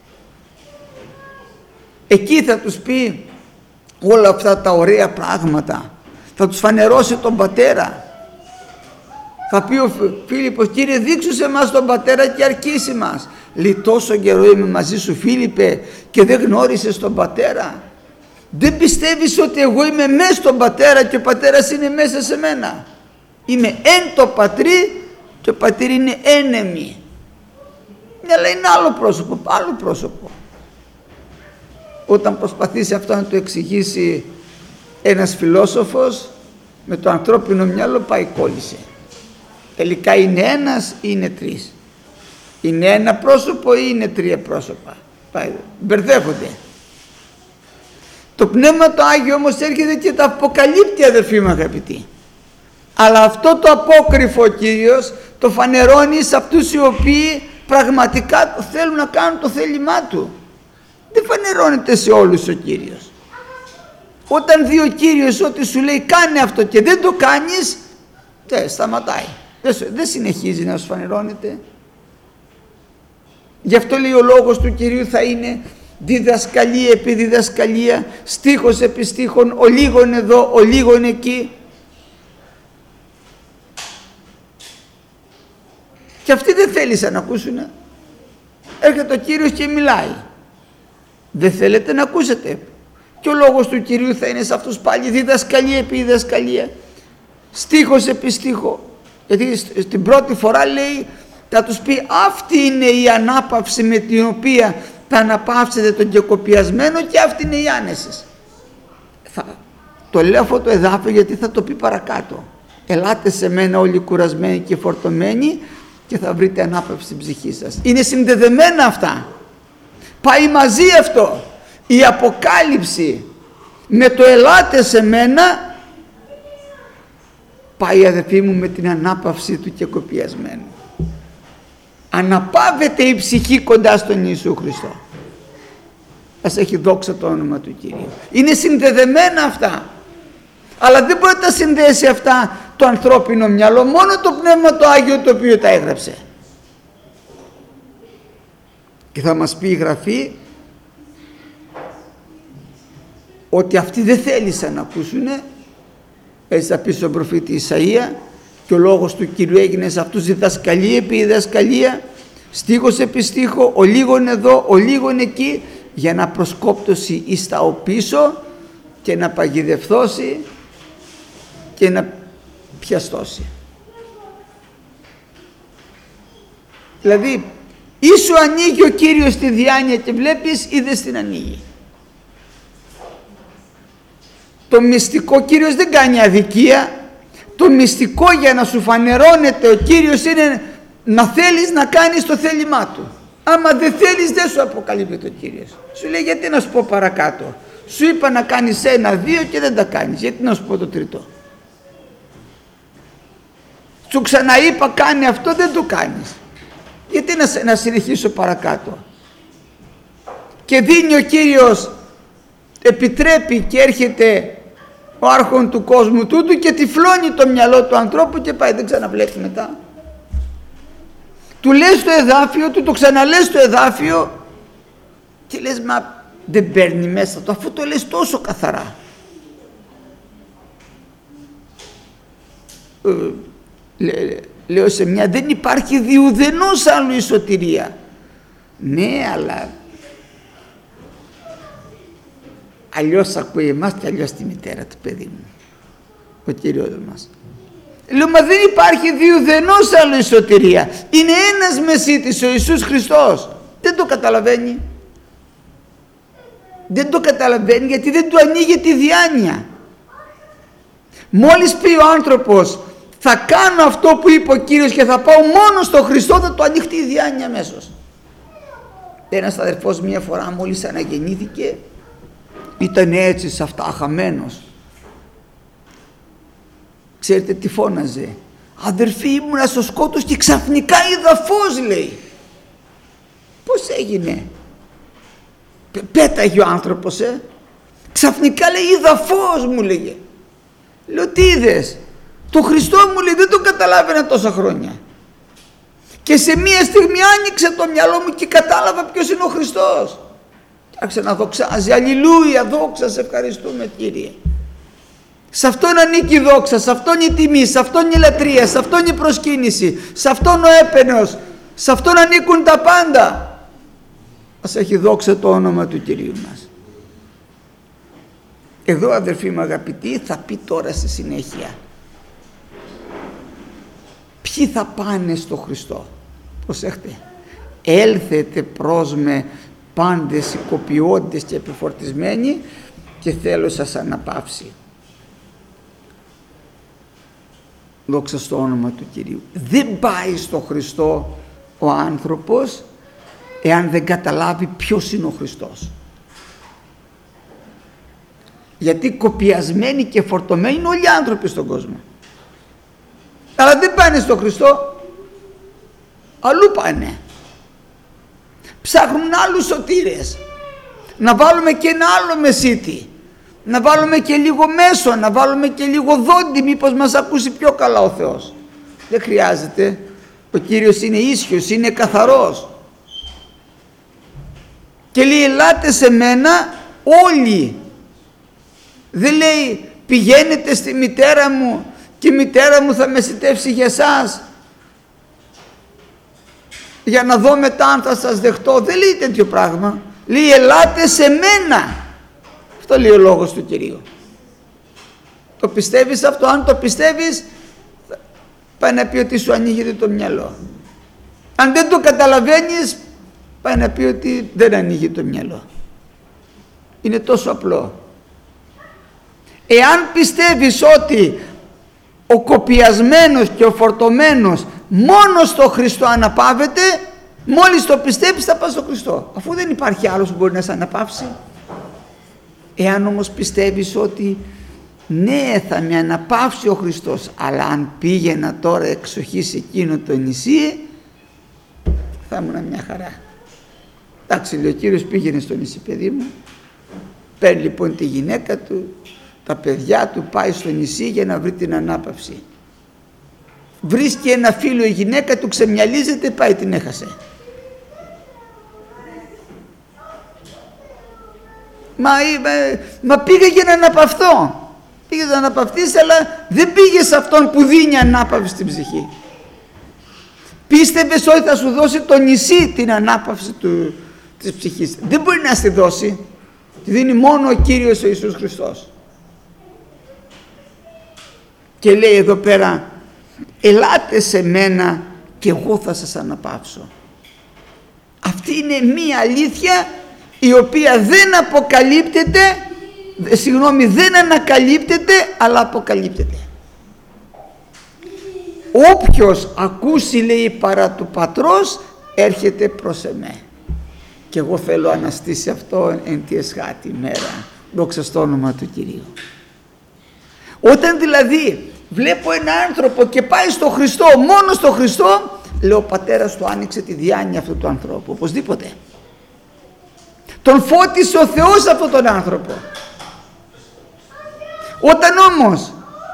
Εκεί θα τους πει όλα αυτά τα ωραία πράγματα. Θα τους φανερώσει τον Πατέρα. Θα πει ο Φίλιππος, Κύριε δείξου σε εμάς τον Πατέρα και αρκίσει μας. Λέει τόσο καιρό είμαι μαζί σου Φίλιππε και δεν γνώρισες τον Πατέρα? Δεν πιστεύεις ότι εγώ είμαι μέσα στον Πατέρα και ο Πατέρας είναι μέσα σε μένα? Είμαι εν το Πατρί και ο Πατήρ είναι εν εμεί. Αλλά είναι άλλο πρόσωπο, άλλο πρόσωπο. Όταν προσπαθήσει αυτό να το εξηγήσει ένας φιλόσοφος, με το ανθρώπινο μυαλό πάει κόλλησε. Τελικά είναι ένας ή είναι τρεις? Είναι ένα πρόσωπο ή είναι τρία πρόσωπα? Πάει, μπερδεύονται. Το Πνεύμα το Άγιο όμως έρχεται και τα αποκαλύπτει, αδερφοί μου αγαπητοί. Αλλά αυτό το απόκρυφο ο Κύριος το φανερώνει σε αυτούς οι οποίοι πραγματικά θέλουν να κάνουν το θέλημά Του. Δεν φανερώνεται σε όλους ο Κύριος. Όταν δει ο Κύριος ότι σου λέει κάνε αυτό και δεν το κάνεις, τε, σταματάει. Δεν, δεν συνεχίζει να σου φανερώνεται. Γι' αυτό λέει ο λόγος του Κυρίου θα είναι διδασκαλία επί διδασκαλία, στίχος επί στίχων, ο λίγον εδώ, ο λίγον εκεί. Και αυτοί δεν θέλησαν να ακούσουν. Έρχεται ο Κύριος και μιλάει. Δεν θέλετε να ακούσετε. Και ο λόγος του Κυρίου θα είναι σε αυτούς πάλι διδασκαλία επί διδασκαλία, στίχος επί στίχο. Γιατί στην πρώτη φορά λέει, θα τους πει αυτή είναι η ανάπαυση με την οποία θα αναπαύσετε τον κεκοπιασμένο και αυτή είναι η άνεση. Θα, το λέω αυτό το εδάφιο γιατί θα το πει παρακάτω. ελάτε σε μένα όλοι κουρασμένοι και φορτωμένοι και θα βρείτε ανάπαυση στην ψυχή σας. Είναι συνδεδεμένα αυτά. Πάει μαζί αυτό. Η Αποκάλυψη με το ελάτε σε μένα πάει, αδελφοί μου, με την ανάπαυση του και κοπιασμένου. Αναπαύεται η ψυχή κοντά στον Ιησού Χριστό. Ας έχει δόξα το όνομα του Κυρίου. Είναι συνδεδεμένα αυτά. Αλλά δεν μπορεί να τα συνδέσει αυτά το ανθρώπινο μυαλό, μόνο το Πνεύμα το Άγιο το οποίο τα έγραψε. Και θα μας πει η Γραφή ότι αυτοί δεν θέλησαν να ακούσουνε. Έτσι θα πει στον προφήτη Ισαΐα, και ο λόγος του Κυρίου έγινε σε αυτούς διδασκαλία επί διδασκαλία, στίχος επί στίχο, ο λίγον εδώ, ο λίγον εκεί, για να προσκόπτωσει εις τα οπίσω και να παγιδευθώσει και να πιαστώσει. Δηλαδή ή σου ανοίγει ο Κύριος τη διάνοια και βλέπεις, ή δεν την ανοίγει. Το μυστικό, Κύριος δεν κάνει αδικία. Το μυστικό για να σου φανερώνεται ο Κύριος είναι να θέλεις να κάνεις το θέλημά Του. Άμα δεν θέλεις, δεν σου αποκαλύπτει ο Κύριος. Σου λέει, γιατί να σου πω παρακάτω. Σου είπα να κάνεις ένα, δύο και δεν τα κάνεις. Γιατί να σου πω το τρίτο. Σου ξαναείπα κάνει αυτό, δεν το κάνεις. Γιατί να, να συνεχίσω παρακάτω. Και δίνει ο Κύριος, επιτρέπει και έρχεται ο άρχον του κόσμου τούτου και τυφλώνει το μυαλό του ανθρώπου και πάει, δεν ξαναβλέπει μετά. Του λες το εδάφιο, του το ξαναλες το εδάφιο και λες, μα δεν παίρνει μέσα το, αφού το λες τόσο καθαρά. Ε, λέ, λέω σε μια, δεν υπάρχει διουδενός άλλου η σωτηρία. Ναι, αλλά αλλιώς ακούει εμάς και αλλιώς τη μητέρα του, παιδί μου, ο Κύριος μας. Λέω, μα δεν υπάρχει διουδενός άλλο η σωτηρία. Είναι ένας μεσίτης, ο Ιησούς Χριστός. Δεν το καταλαβαίνει. Δεν το καταλαβαίνει γιατί δεν του ανοίγει τη διάνοια. Μόλις πει ο άνθρωπος, θα κάνω αυτό που είπε ο Κύριος και θα πάω μόνο στο Χριστό, θα του ανοιχτεί η διάνοια αμέσως. Ένας αδερφός μία φορά μόλις αναγεννήθηκε, ήταν έτσι σε αυτά, χαμένος. Ξέρετε τι φώναζε? Αδερφή, ήμουνα στο σκότος και ξαφνικά είδα φως, λέει. Πώς έγινε? Πέταγε ο άνθρωπος, ε. Ξαφνικά, λέει, είδα φως, μου λέγε. Λέω, τι είδες? Το Χριστό, μου λέει, δεν το καταλάβαινα τόσα χρόνια. Και σε μία στιγμή άνοιξε το μυαλό μου και κατάλαβα ποιος είναι ο Χριστός. Άρχισε να δοξάζει, αλληλούια, δόξα, σε ευχαριστούμε, Κύριε. Σε αυτόν ανήκει η δόξα, σε αυτόν η τιμή, σε αυτόν η λατρεία, σε αυτόν η προσκύνηση, σε αυτόν ο έπαινος, σε αυτόν ανήκουν τα πάντα. Ας έχει δόξα το όνομα του Κυρίου μας. Εδώ, αδερφοί μου αγαπητοί, θα πει τώρα στη συνέχεια ποιοι θα πάνε στο Χριστό. Προσέχτε, έλθετε προς με πάντες οικοποιώντες και επιφορτισμένοι και θέλω σας αναπαύσει. Δόξα στο όνομα του Κυρίου. Δεν πάει στο Χριστό ο άνθρωπος εάν δεν καταλάβει ποιος είναι ο Χριστός. Γιατί κοπιασμένοι και φορτωμένοι είναι όλοι οι άνθρωποι στον κόσμο. Αλλά δεν πάνε στο Χριστό, αλλού πάνε. Ψάχνουν άλλους σωτήρες. Να βάλουμε και ένα άλλο μεσίτη. Να βάλουμε και λίγο μέσο, να βάλουμε και λίγο δόντι, μήπως μας ακούσει πιο καλά ο Θεός. Δεν χρειάζεται. Ο Κύριος είναι ίσιος, είναι καθαρός. Και λέει, ελάτε σε μένα όλοι. Δεν λέει, πηγαίνετε στη μητέρα μου και η μητέρα μου θα μεσιτεύσει για εσάς, για να δω μετά αν θα σας δεχτώ. Δεν λέει τέτοιο πράγμα. Λέει, ελάτε σε μένα. Αυτό λέει ο λόγος του Κυρίου. Το πιστεύεις αυτό? Αν το πιστεύεις, πάει να πει ότι σου ανοίγεται το μυαλό. Αν δεν το καταλαβαίνεις, πάει να πει ότι δεν ανοίγει το μυαλό. Είναι τόσο απλό. Εάν πιστεύεις ότι ο κοπιασμένος και ο φορτωμένος μόνο στο Χριστό αναπαύεται. Μόλις το πιστεύεις θα πας στο Χριστό, αφού δεν υπάρχει άλλος που μπορεί να σε αναπαύσει. Εάν όμως πιστεύεις ότι ναι, θα με αναπαύσει ο Χριστός, αλλά αν πήγαινα τώρα εξοχή σε εκείνο το νησί, θα ήμουν μια χαρά. Εντάξει, λέει ο Κύριος, πήγαινε στο νησί, παιδί μου. Παίρνει λοιπόν τη γυναίκα του, τα παιδιά του, πάει στο νησί για να βρει την ανάπαυση. Βρίσκει ένα φίλο η γυναίκα του, ξεμυαλίζεται, πάει, την έχασε. Μα, μα, μα πήγε για να αναπαυθώ. Πήγε να αναπαυθείς, αλλά δεν πήγε σε αυτόν που δίνει ανάπαυση στην ψυχή. Πίστευες ότι θα σου δώσει το νησί την ανάπαυση του, της ψυχής. Δεν μπορεί να στη δώσει. Τη δίνει μόνο ο Κύριος ο Ιησούς Χριστός. Και λέει εδώ πέρα, ελάτε σε μένα και εγώ θα σας αναπαύσω. Αυτή είναι μία αλήθεια η οποία δεν αποκαλύπτεται, συγγνώμη, δεν ανακαλύπτεται, αλλά αποκαλύπτεται. Όποιος ακούσει, λέει, παρά του Πατρός, έρχεται προς εμέ. Και εγώ θέλω αναστήσει αυτό εν τη εσχάτη μέρα. Δόξα στο όνομα του Κυρίου. Όταν δηλαδή βλέπω ένα άνθρωπο και πάει στο Χριστό, μόνο στο Χριστό, λέω, ο Πατέρας του άνοιξε τη διάνοια αυτού του ανθρώπου, οπωσδήποτε. Τον φώτισε ο Θεός αυτόν τον άνθρωπο. Όταν όμως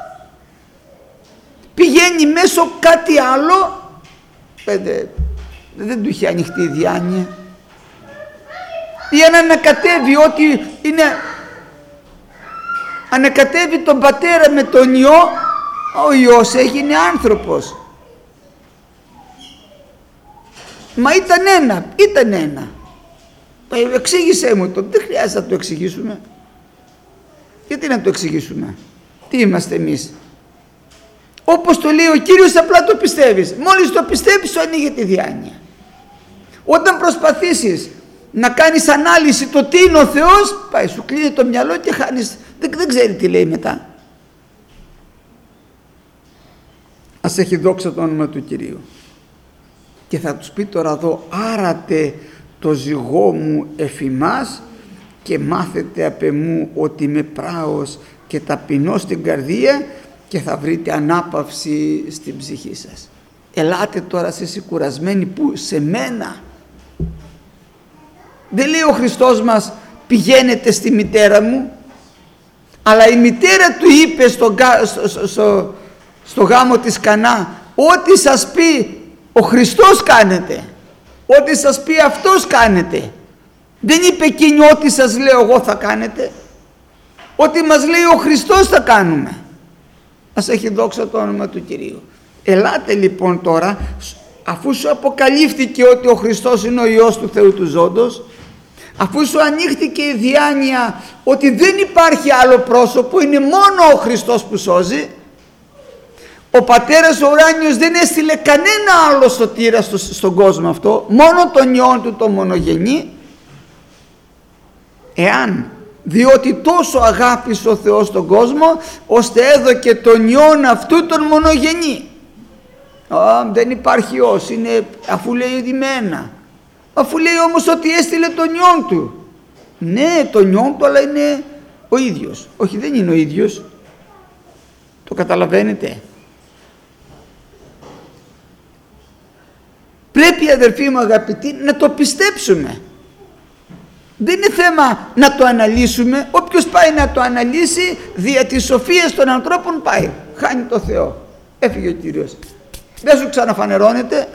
πηγαίνει μέσω κάτι άλλο, πέντε, δεν του είχε ανοιχτεί η διάνοια, ή αν ανακατεύει ότι είναι, ανακατεύει τον Πατέρα με τον Υιό, ο Υιός έγινε άνθρωπος. Μα ήταν ένα, ήταν ένα. Εξήγησέ μου το, δεν χρειάζεται να το εξηγήσουμε. Γιατί να το εξηγήσουμε? Τι είμαστε εμείς? Όπως το λέει ο Κύριος, απλά το πιστεύεις. Μόλις το πιστεύεις, σου ανοίγει τη διάνοια. Όταν προσπαθήσεις να κάνεις ανάλυση το τι είναι ο Θεός, πάει, σου κλείνει το μυαλό και χάνεις, δεν, δεν ξέρει τι λέει μετά. Ας έχει δόξα το όνομα του Κυρίου. Και θα τους πει τώρα εδώ, άρατε το ζυγό μου εφημάς και μάθετε απ' εμού ότι είμαι πράος και ταπεινός στην καρδία και θα βρείτε ανάπαυση στην ψυχή σας. Ελάτε τώρα εσείς οι κουρασμένοι, που? Σε μένα. Δεν λέει ο Χριστός μας πηγαίνετε στη μητέρα μου, αλλά η μητέρα του είπε στο, στο, στο, στο γάμο της Κανά, ό,τι σας πει ο Χριστός κάνετε, ό,τι σας πει αυτός κάνετε. Δεν είπε εκείνη ό,τι σας λέω εγώ θα κάνετε, ό,τι μας λέει ο Χριστός θα κάνουμε. Ας έχει δόξα το όνομα του Κυρίου. Ελάτε λοιπόν τώρα, αφού σου αποκαλύφθηκε ότι ο Χριστός είναι ο Υιός του Θεού του Ζώντος, αφού σου ανοίχτηκε η διάνοια ότι δεν υπάρχει άλλο πρόσωπο, είναι μόνο ο Χριστός που σώζει, ο Πατέρας ο Ουράνιος δεν έστειλε κανένα άλλο σωτήρα στο, στον κόσμο αυτό, μόνο τον Υιόν του το μονογενή, εάν διότι τόσο αγάπησε ο Θεός τον κόσμο, ώστε έδωκε τον Υιόν αυτού τον μονογενή. Α, δεν υπάρχει Υιός, είναι, αφού λέει διμένα. Αφού λέει όμως ότι έστειλε τον Υιόν του. Ναι, τον Υιόν του, αλλά είναι ο ίδιος. Όχι, δεν είναι ο ίδιος. Το καταλαβαίνετε? Πρέπει, αδερφοί μου αγαπητοί, να το πιστέψουμε. Δεν είναι θέμα να το αναλύσουμε. Όποιος πάει να το αναλύσει δια της σοφίας των ανθρώπων, πάει, χάνει το Θεό. Έφυγε ο Κύριος, δεν σου ξαναφανερώνεται.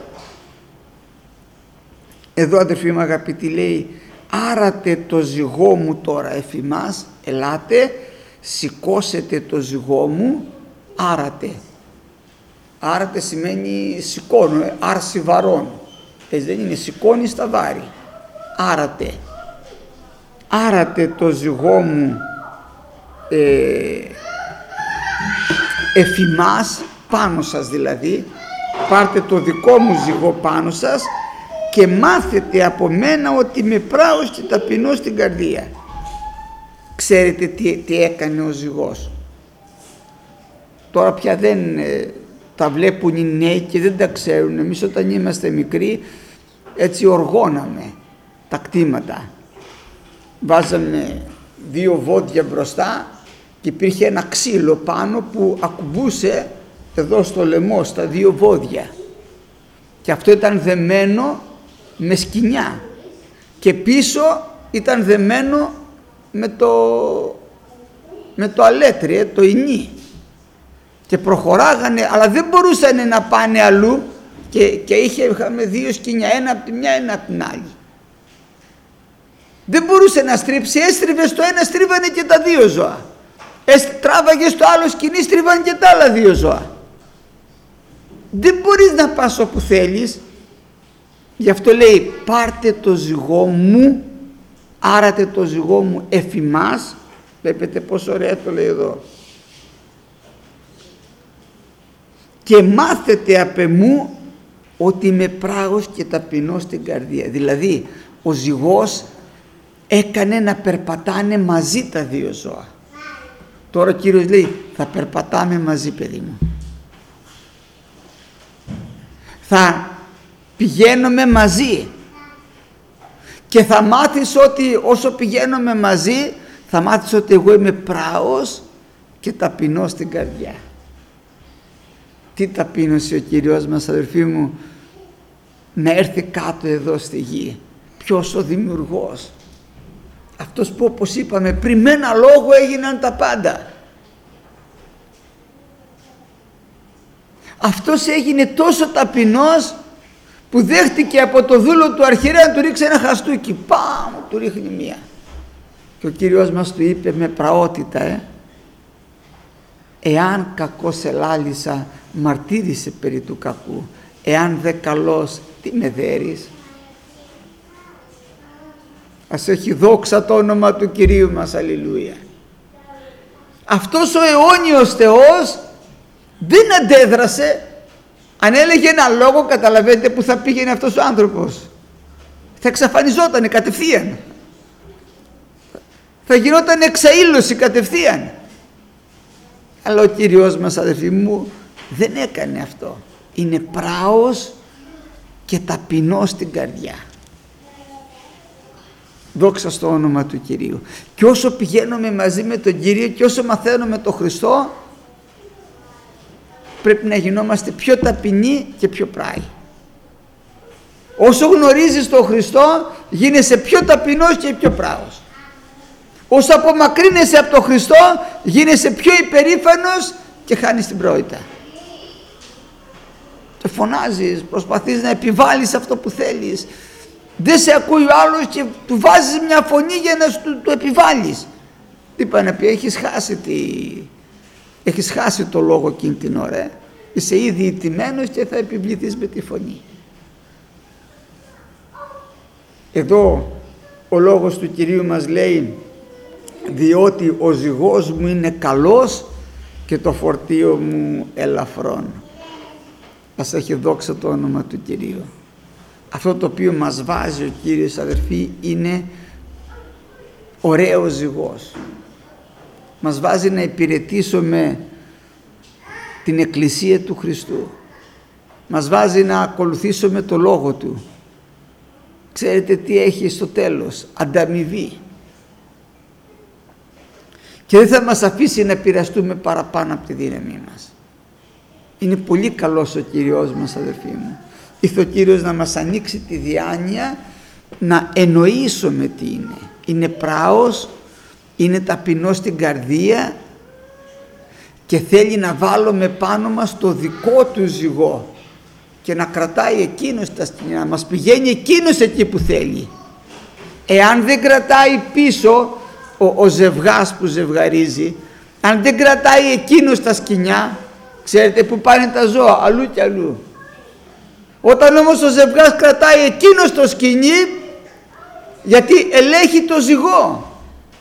Εδώ, αδερφοί μου αγαπητοί, λέει, άρατε το ζυγό μου τώρα εφημάς, ελάτε, σηκώσετε το ζυγό μου, άρατε. Άρατε σημαίνει σηκώνω, άρση βαρών. Έτσι δεν είναι? Σηκώνει στα βάρη. Άρατε. Άρατε το ζυγό μου ε, εφημάς, πάνω σας δηλαδή, πάρτε το δικό μου ζυγό πάνω σας και μάθετε από μένα ότι είμαι πράος και ταπεινός στην καρδία. Ξέρετε τι, τι έκανε ο ζυγός? τώρα πια δεν ε, τα βλέπουν οι νέοι και δεν τα ξέρουν. Εμείς όταν είμαστε μικροί έτσι οργώναμε τα κτήματα. Βάζαμε δύο βόδια μπροστά και υπήρχε ένα ξύλο πάνω που ακουμπούσε εδώ στο λαιμό, στα δύο βόδια. Και αυτό ήταν δεμένο με σκοινιά. Και πίσω ήταν δεμένο με το, με το αλέτρι, το ινί. Και προχωράγανε, αλλά δεν μπορούσαν να πάνε αλλού και, και είχε, είχαμε δύο σκοινιά, ένα από τη μια, ένα από την άλλη. Δεν μπορούσε να στρίψει, έστριβε στο ένα, στρίβανε και τα δύο ζώα. Τράβαγε στο άλλο σκοινί, στρίβανε και τα άλλα δύο ζώα. Δεν μπορείς να πας όπου θέλεις. Γι' αυτό λέει πάρτε το ζυγό μου, άρατε το ζυγό μου εφημάς. Βλέπετε πόσο ωραία το λέει εδώ. Και μάθετε απ' εμού ότι είμαι πράγος και ταπεινός στην καρδία. Δηλαδή ο ζυγός έκανε να περπατάνε μαζί τα δύο ζώα. Τώρα ο Κύριος λέει θα περπατάμε μαζί, παιδί μου. Θα πηγαίνουμε μαζί και θα μάθεις ότι όσο πηγαίνουμε μαζί θα μάθεις ότι εγώ είμαι πράος και ταπεινός στην καρδιά. Τι ταπείνωσε ο Κύριος μας, αδελφοί μου, να έρθει κάτω εδώ στη γη. Ποιος ο δημιουργός, αυτός που όπως είπαμε πριν με ένα λόγο έγιναν τα πάντα. Αυτός έγινε τόσο ταπεινός που δέχτηκε από το δούλο του αρχιερέα να του ρίξει ένα χαστούκι. Πάμ, του ρίχνει μία. Και ο Κύριος μας του είπε με πραότητα, ε, εάν κακός ελάλησα, μαρτύρησε περί του κακού, εάν δε καλός, τι με δέρεις. Ας έχει δόξα το όνομα του Κυρίου μας, αλληλούια. Αυτός ο αιώνιος Θεός δεν αντέδρασε. Αν έλεγε ένα λόγο, καταλαβαίνετε που θα πήγαινε αυτός ο άνθρωπος. Θα εξαφανιζότανε κατευθείαν. Θα γινόταν εξαήλωση κατευθείαν. Αλλά ο Κύριος μας, αδελφοί μου, δεν έκανε αυτό. Είναι πράος και ταπεινός στην καρδιά. Δόξα στο όνομα του Κυρίου. Και όσο πηγαίνουμε μαζί με τον Κύριο και όσο μαθαίνουμε τον Χριστό, πρέπει να γινόμαστε πιο ταπεινοί και πιο πράοι. Όσο γνωρίζεις τον Χριστό, γίνεσαι πιο ταπεινός και πιο πράος. Όσο απομακρύνεσαι από τον Χριστό, γίνεσαι πιο υπερήφανος και χάνεις την πρόητα. Και φωνάζεις, προσπαθείς να επιβάλλεις αυτό που θέλεις. Δεν σε ακούει ο άλλος και του βάζεις μια φωνή για να του, του επιβάλλεις. Τι πάει να πει, έχεις χάσει, τη... έχεις χάσει το λόγο εκείνη την ώρα. Ε? Είσαι ήδη ηττημένος και θα επιβληθείς με τη φωνή. Εδώ ο λόγος του Κυρίου μας λέει, διότι ο ζυγός μου είναι καλός και το φορτίο μου ελαφρόν. Ας έχει δόξα το όνομα του Κυρίου. Αυτό το οποίο μας βάζει ο Κύριος, αδερφοί, είναι ωραίος ζυγός. Μας βάζει να υπηρετήσουμε την Εκκλησία του Χριστού. Μας βάζει να ακολουθήσουμε το Λόγο Του. Ξέρετε τι έχει στο τέλος? Ανταμοιβή. Και δεν θα μας αφήσει να πειραστούμε παραπάνω από τη δύναμή μας. Είναι πολύ καλός ο Κύριος μας, αδερφοί μου. Ήρθε ο Κύριος να μας ανοίξει τη διάνοια να εννοήσουμε τι είναι. Είναι πράος, είναι ταπεινός στην καρδία και θέλει να βάλουμε πάνω μας το δικό του ζυγό και να κρατάει εκείνος τα σκηνιά, να μας πηγαίνει εκείνος εκεί που θέλει. Εάν δεν κρατάει πίσω ο, ο ζευγάς που ζευγαρίζει, αν δεν κρατάει εκείνος τα σκηνιά, ξέρετε που πάνε τα ζώα? Αλλού και αλλού. Όταν όμως ο ζευγάς κρατάει εκείνος το σκηνή, γιατί ελέγχει το ζυγό,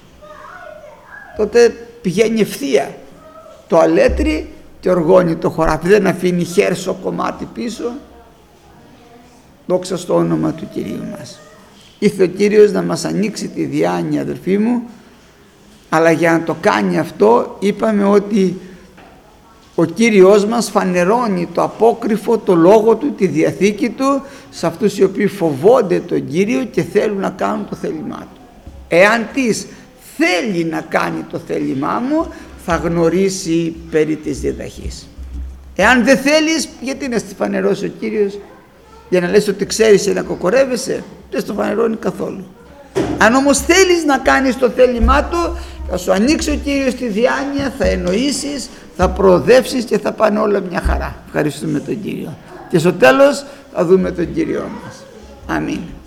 τότε πηγαίνει ευθεία το αλέτρι και οργώνει το χωράφι, δεν αφήνει χέρσο κομμάτι πίσω. Δόξα στο όνομα του Κυρίου μας. Ήρθε ο Κύριος να μας ανοίξει τη διάνοια, αδελφοί μου, αλλά για να το κάνει αυτό είπαμε ότι Ο Κύριος μας φανερώνει το απόκρυφο, το λόγο Του, τη Διαθήκη Του σε αυτούς οι οποίοι φοβόνται τον Κύριο και θέλουν να κάνουν το θέλημά Του. Εάν της θέλει να κάνει το θέλημά μου, θα γνωρίσει περί της διδαχής. Εάν δεν θέλεις, γιατί να στη φανερώσει ο Κύριος? Για να λες ότι ξέρεις και να κοκορεύεσαι? Δεν στο φανερώνει καθόλου. Αν όμως θέλεις να κάνεις το θέλημά Του, θα σου ανοίξει ο Κύριος τη διάνοια, θα εννοήσεις, θα προοδεύσεις και θα πάνε όλα μια χαρά. Ευχαριστούμε τον Κύριο. Και στο τέλος θα δούμε τον Κύριο μας. Αμήν.